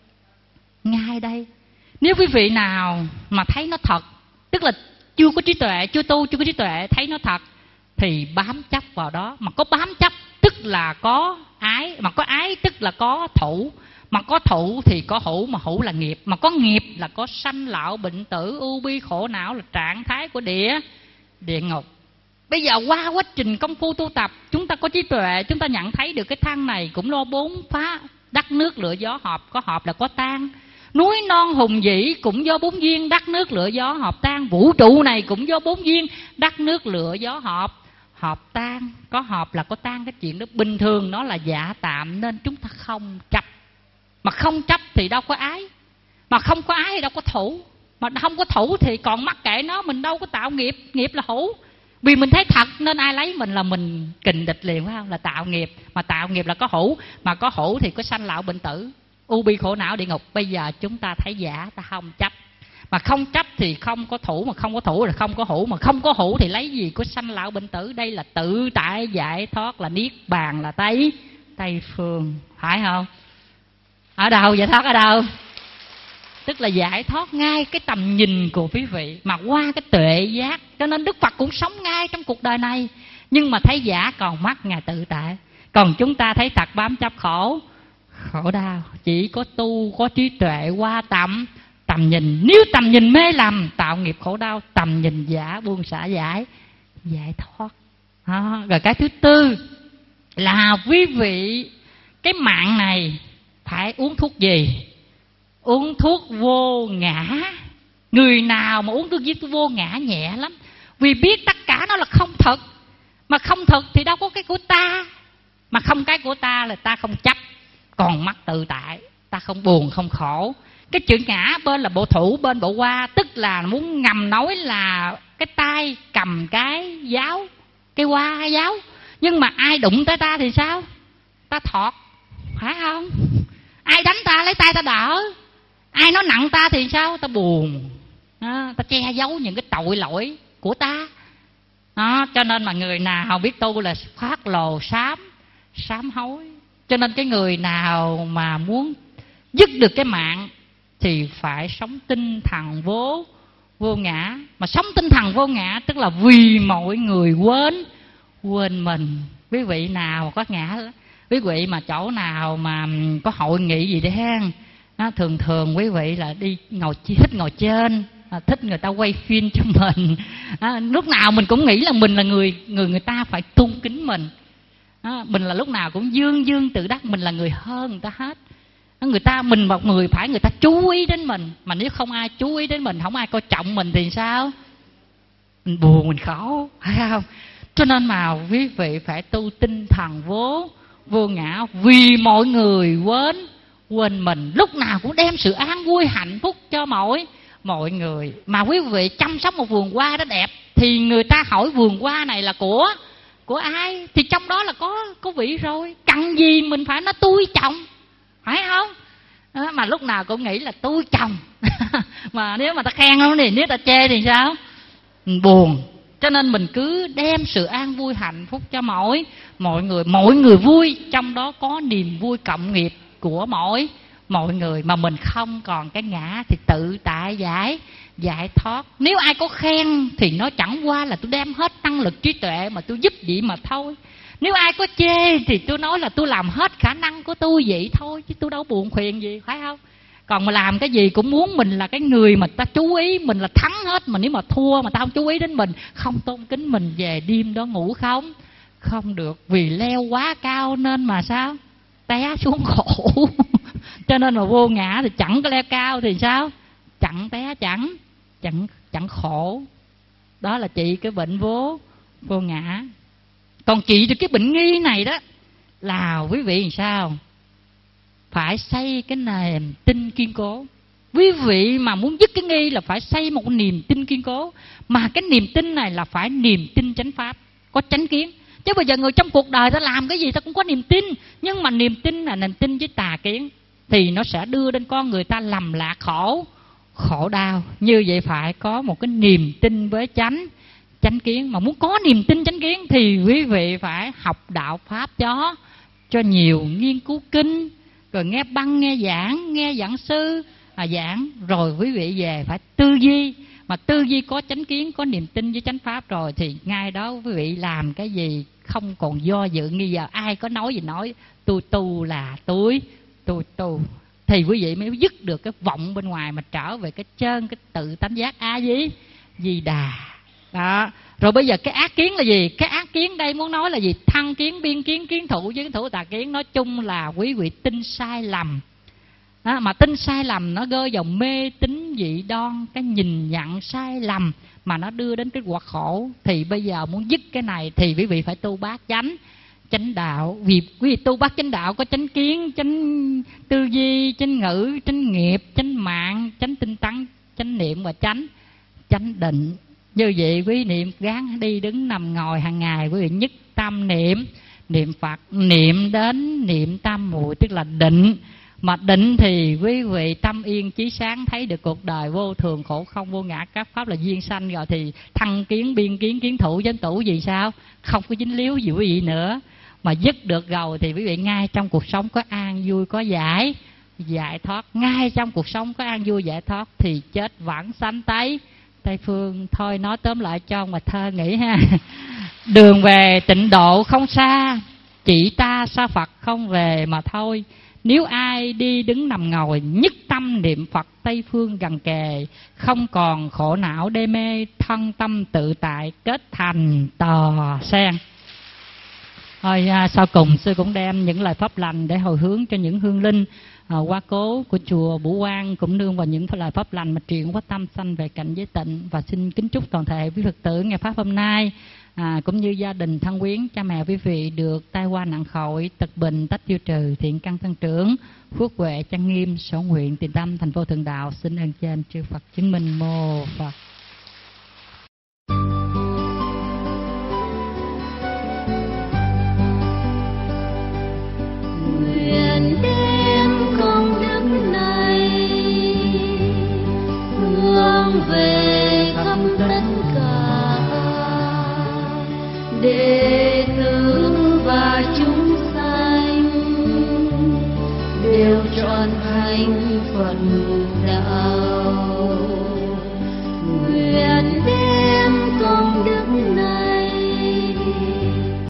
Ngay đây. Nếu quý vị nào mà thấy nó thật, tức là chưa có trí tuệ, chưa tu, chưa có trí tuệ, thấy nó thật thì bám chấp vào đó. Mà có bám chấp tức là có ái, mà có ái tức là có thủ. Mà có thụ thì có hữu, mà hữu là nghiệp. Mà có nghiệp là có sanh lão bệnh tử ưu bi khổ não, là trạng thái của địa địa ngục. Bây giờ qua quá trình công phu tu tập, chúng ta có trí tuệ, chúng ta nhận thấy được cái thân này cũng lo bốn phá. Đất nước lửa gió hợp, có hợp là có tan. Núi non hùng vĩ cũng do bốn duyên, đất nước lửa gió hợp tan. Vũ trụ này cũng do bốn duyên, đất nước lửa gió hợp hợp tan. Có hợp là có tan, cái chuyện đó bình thường, nó là giả tạm, nên chúng ta không chấp. Mà không chấp thì đâu có ái, mà không có ái thì đâu có thủ. Mà không có thủ thì còn mắc kệ nó, mình đâu có tạo nghiệp. Nghiệp là hữu. Vì mình thấy thật nên ai lấy mình là mình kình địch liền, phải không? Là tạo nghiệp. Mà tạo nghiệp là có hữu. Mà có hữu thì có sanh lão bệnh tử u bi khổ não địa ngục. Bây giờ chúng ta thấy giả, ta không chấp. Mà không chấp thì không có thủ, mà không có thủ là không có hữu. Mà không có hữu thì lấy gì có sanh lão bệnh tử. Đây là tự tại giải thoát, là niết bàn, là Tây Tây phương, phải không? Ở đâu giải thoát? Ở đâu? Tức là giải thoát ngay cái tầm nhìn của quý vị, mà qua cái tuệ giác. Cho nên Đức Phật cũng sống ngay trong cuộc đời này, nhưng mà thấy giả còn mắt Ngài tự tại. Còn chúng ta thấy thật bám chấp khổ khổ đau. Chỉ có tu có trí tuệ qua tầm tầm nhìn. Nếu tầm nhìn mê lầm tạo nghiệp khổ đau, tầm nhìn giả buông xả giải giải thoát. À, rồi cái thứ tư là quý vị cái mạng này phải uống thuốc gì? Uống thuốc vô ngã. Người nào mà uống thuốc với vô ngã nhẹ lắm, vì biết tất cả nó là không thật. Mà không thật thì đâu có cái của ta. Mà không cái của ta là ta không chấp, còn mắt tự tại, ta không buồn không khổ. Cái chữ ngã bên là bộ thủ, bên bộ hoa, tức là muốn ngầm nói là cái tay cầm cái giáo, cái hoa giáo. Nhưng mà ai đụng tới ta thì sao? Ta thọt, phải không? Ai đánh ta lấy tay ta đỡ. Ai nói nặng ta thì sao? Ta buồn, đó, ta che giấu những cái tội lỗi của ta. Đó, cho nên mà người nào biết tu là phát lồ sám, sám hối. Cho nên cái người nào mà muốn dứt được cái mạng thì phải sống tinh thần vô vô ngã. Mà sống tinh thần vô ngã tức là vì mọi người quên quên mình. Quý vị nào có ngã, quý vị mà chỗ nào mà có hội nghị gì đấy ha, đó, thường thường quý vị là đi ngồi thích ngồi trên, à, thích người ta quay phim cho mình. À, lúc nào mình cũng nghĩ là mình là người người người ta phải tôn kính mình. À, mình là lúc nào cũng dương dương tự đắc mình là người hơn người ta hết. À, người ta mình một người phải người ta chú ý đến mình, mà nếu không ai chú ý đến mình, không ai coi trọng mình thì sao? Mình buồn, mình khổ, phải không? Cho nên mà quý vị phải tu tinh thần vô vô ngã, vì mọi người quên quên mình, lúc nào cũng đem sự an vui hạnh phúc cho mọi mọi người. Mà quý vị chăm sóc một vườn hoa đó đẹp thì người ta hỏi vườn hoa này là của của ai, thì trong đó là có có vị rồi, cần gì mình phải nói tôi chồng, phải không? Đó, mà lúc nào cũng nghĩ là tôi chồng mà nếu mà ta khen không thì nếu ta chê thì sao? Mình buồn. Cho nên mình cứ đem sự an vui hạnh phúc cho mọi mọi người, mọi người vui, trong đó có niềm vui cộng nghiệp của mọi mọi người. Mà mình không còn cái ngã thì tự tại giải giải thoát. Nếu ai có khen thì nó chẳng qua là tôi đem hết năng lực trí tuệ mà tôi giúp vậy mà thôi. Nếu ai có chê thì tôi nói là tôi làm hết khả năng của tôi vậy thôi, chứ tôi đâu buồn phiền gì, phải không? Còn mà làm cái gì cũng muốn mình là cái người mà ta chú ý, mình là thắng hết. Mà nếu mà thua mà ta không chú ý đến mình, không tôn kính mình, về đêm đó ngủ không không được. Vì leo quá cao nên mà sao? Té xuống khổ. Cho nên mà vô ngã thì chẳng có leo cao thì sao? Chẳng té, chẳng chẳng chẳng khổ. Đó là trị cái bệnh vô vô ngã. Còn trị được cái bệnh nghi này đó là quý vị làm sao? Phải xây cái niềm tin kiên cố. Quý vị mà muốn dứt cái nghi là phải xây một niềm tin kiên cố. Mà cái niềm tin này là phải niềm tin chánh pháp, có chánh kiến. Chứ bây giờ người trong cuộc đời ta làm cái gì ta cũng có niềm tin, nhưng mà niềm tin là niềm tin với tà kiến thì nó sẽ đưa đến con người ta lầm lạc khổ khổ đau. Như vậy phải có một cái niềm tin với chánh chánh kiến. Mà muốn có niềm tin chánh kiến thì quý vị phải học đạo pháp cho cho nhiều, nghiên cứu kinh, rồi nghe băng, nghe giảng, nghe giảng sư à, giảng, rồi quý vị về phải tư duy. Mà tư duy có chánh kiến, có niềm tin với chánh pháp rồi thì ngay đó quý vị làm cái gì không còn do dự nghi giờ. Ai có nói gì nói, tôi tu là tôi tôi tu, thì quý vị mới dứt được cái vọng bên ngoài mà trở về cái chân, cái tự tánh giác a di di đà. Đó. Rồi bây giờ cái ác kiến là gì? Cái ác kiến đây muốn nói là gì? Thân kiến, biên kiến, kiến thủ, kiến thủ, tà kiến. Nói chung là quý vị tin sai lầm. Đó, mà tin sai lầm nó rơi vào mê tín dị đoan, cái nhìn nhận sai lầm mà nó đưa đến cái quả khổ. Thì bây giờ muốn dứt cái này thì quý vị phải tu bát chánh chánh đạo. Vì quý vị tu bát chánh đạo có chánh kiến, chánh tư duy, chánh ngữ, chánh nghiệp, chánh mạng, chánh tinh tấn, chánh niệm và chánh chánh định. Như vậy quý niệm gắng đi đứng nằm ngồi hàng ngày, quý vị nhất tâm niệm niệm Phật, niệm đến niệm tam muội tức là định. Mà định thì quý vị tâm yên chí sáng, thấy được cuộc đời vô thường khổ không vô ngã, các pháp là duyên sanh rồi thì thân kiến, biên kiến, kiến thủ, chánh thủ gì sao? Không có dính líu gì quý vị nữa. Mà dứt được rồi thì quý vị ngay trong cuộc sống có an vui, có giải giải thoát. Ngay trong cuộc sống có an vui giải thoát thì chết vãng sanh tây Tây phương. Thôi nói tóm lại cho mà thơ nghĩ ha. Đường về tịnh độ không xa, chỉ ta xa Phật không về mà thôi. Nếu ai đi đứng nằm ngồi, nhất tâm niệm Phật Tây phương gần kề, không còn khổ não đê mê, thân tâm tự tại kết thành tò sen. Thôi à, sau cùng sư cũng đem những lời pháp lành để hồi hướng cho những hương linh à, quá cố của chùa Bửu Quang, cũng nương vào những lời pháp lành mà truyền quá tâm sanh về cảnh giới tịnh. Và xin kính chúc toàn thể quý Phật tử nghe pháp hôm nay à, cũng như gia đình thân quyến, cha mẹ quý vị được tai qua nạn khỏi, tật bệnh tách tiêu trừ, thiện căn tăng trưởng, phước huệ trang nghiêm, sở nguyện tiền tâm thành vô thượng đạo. Xin ơn trên chư Phật chứng minh. Mô Phật. Nguyện đem công đức này đệ tử và chúng sanh đều trọn thành phần đạo.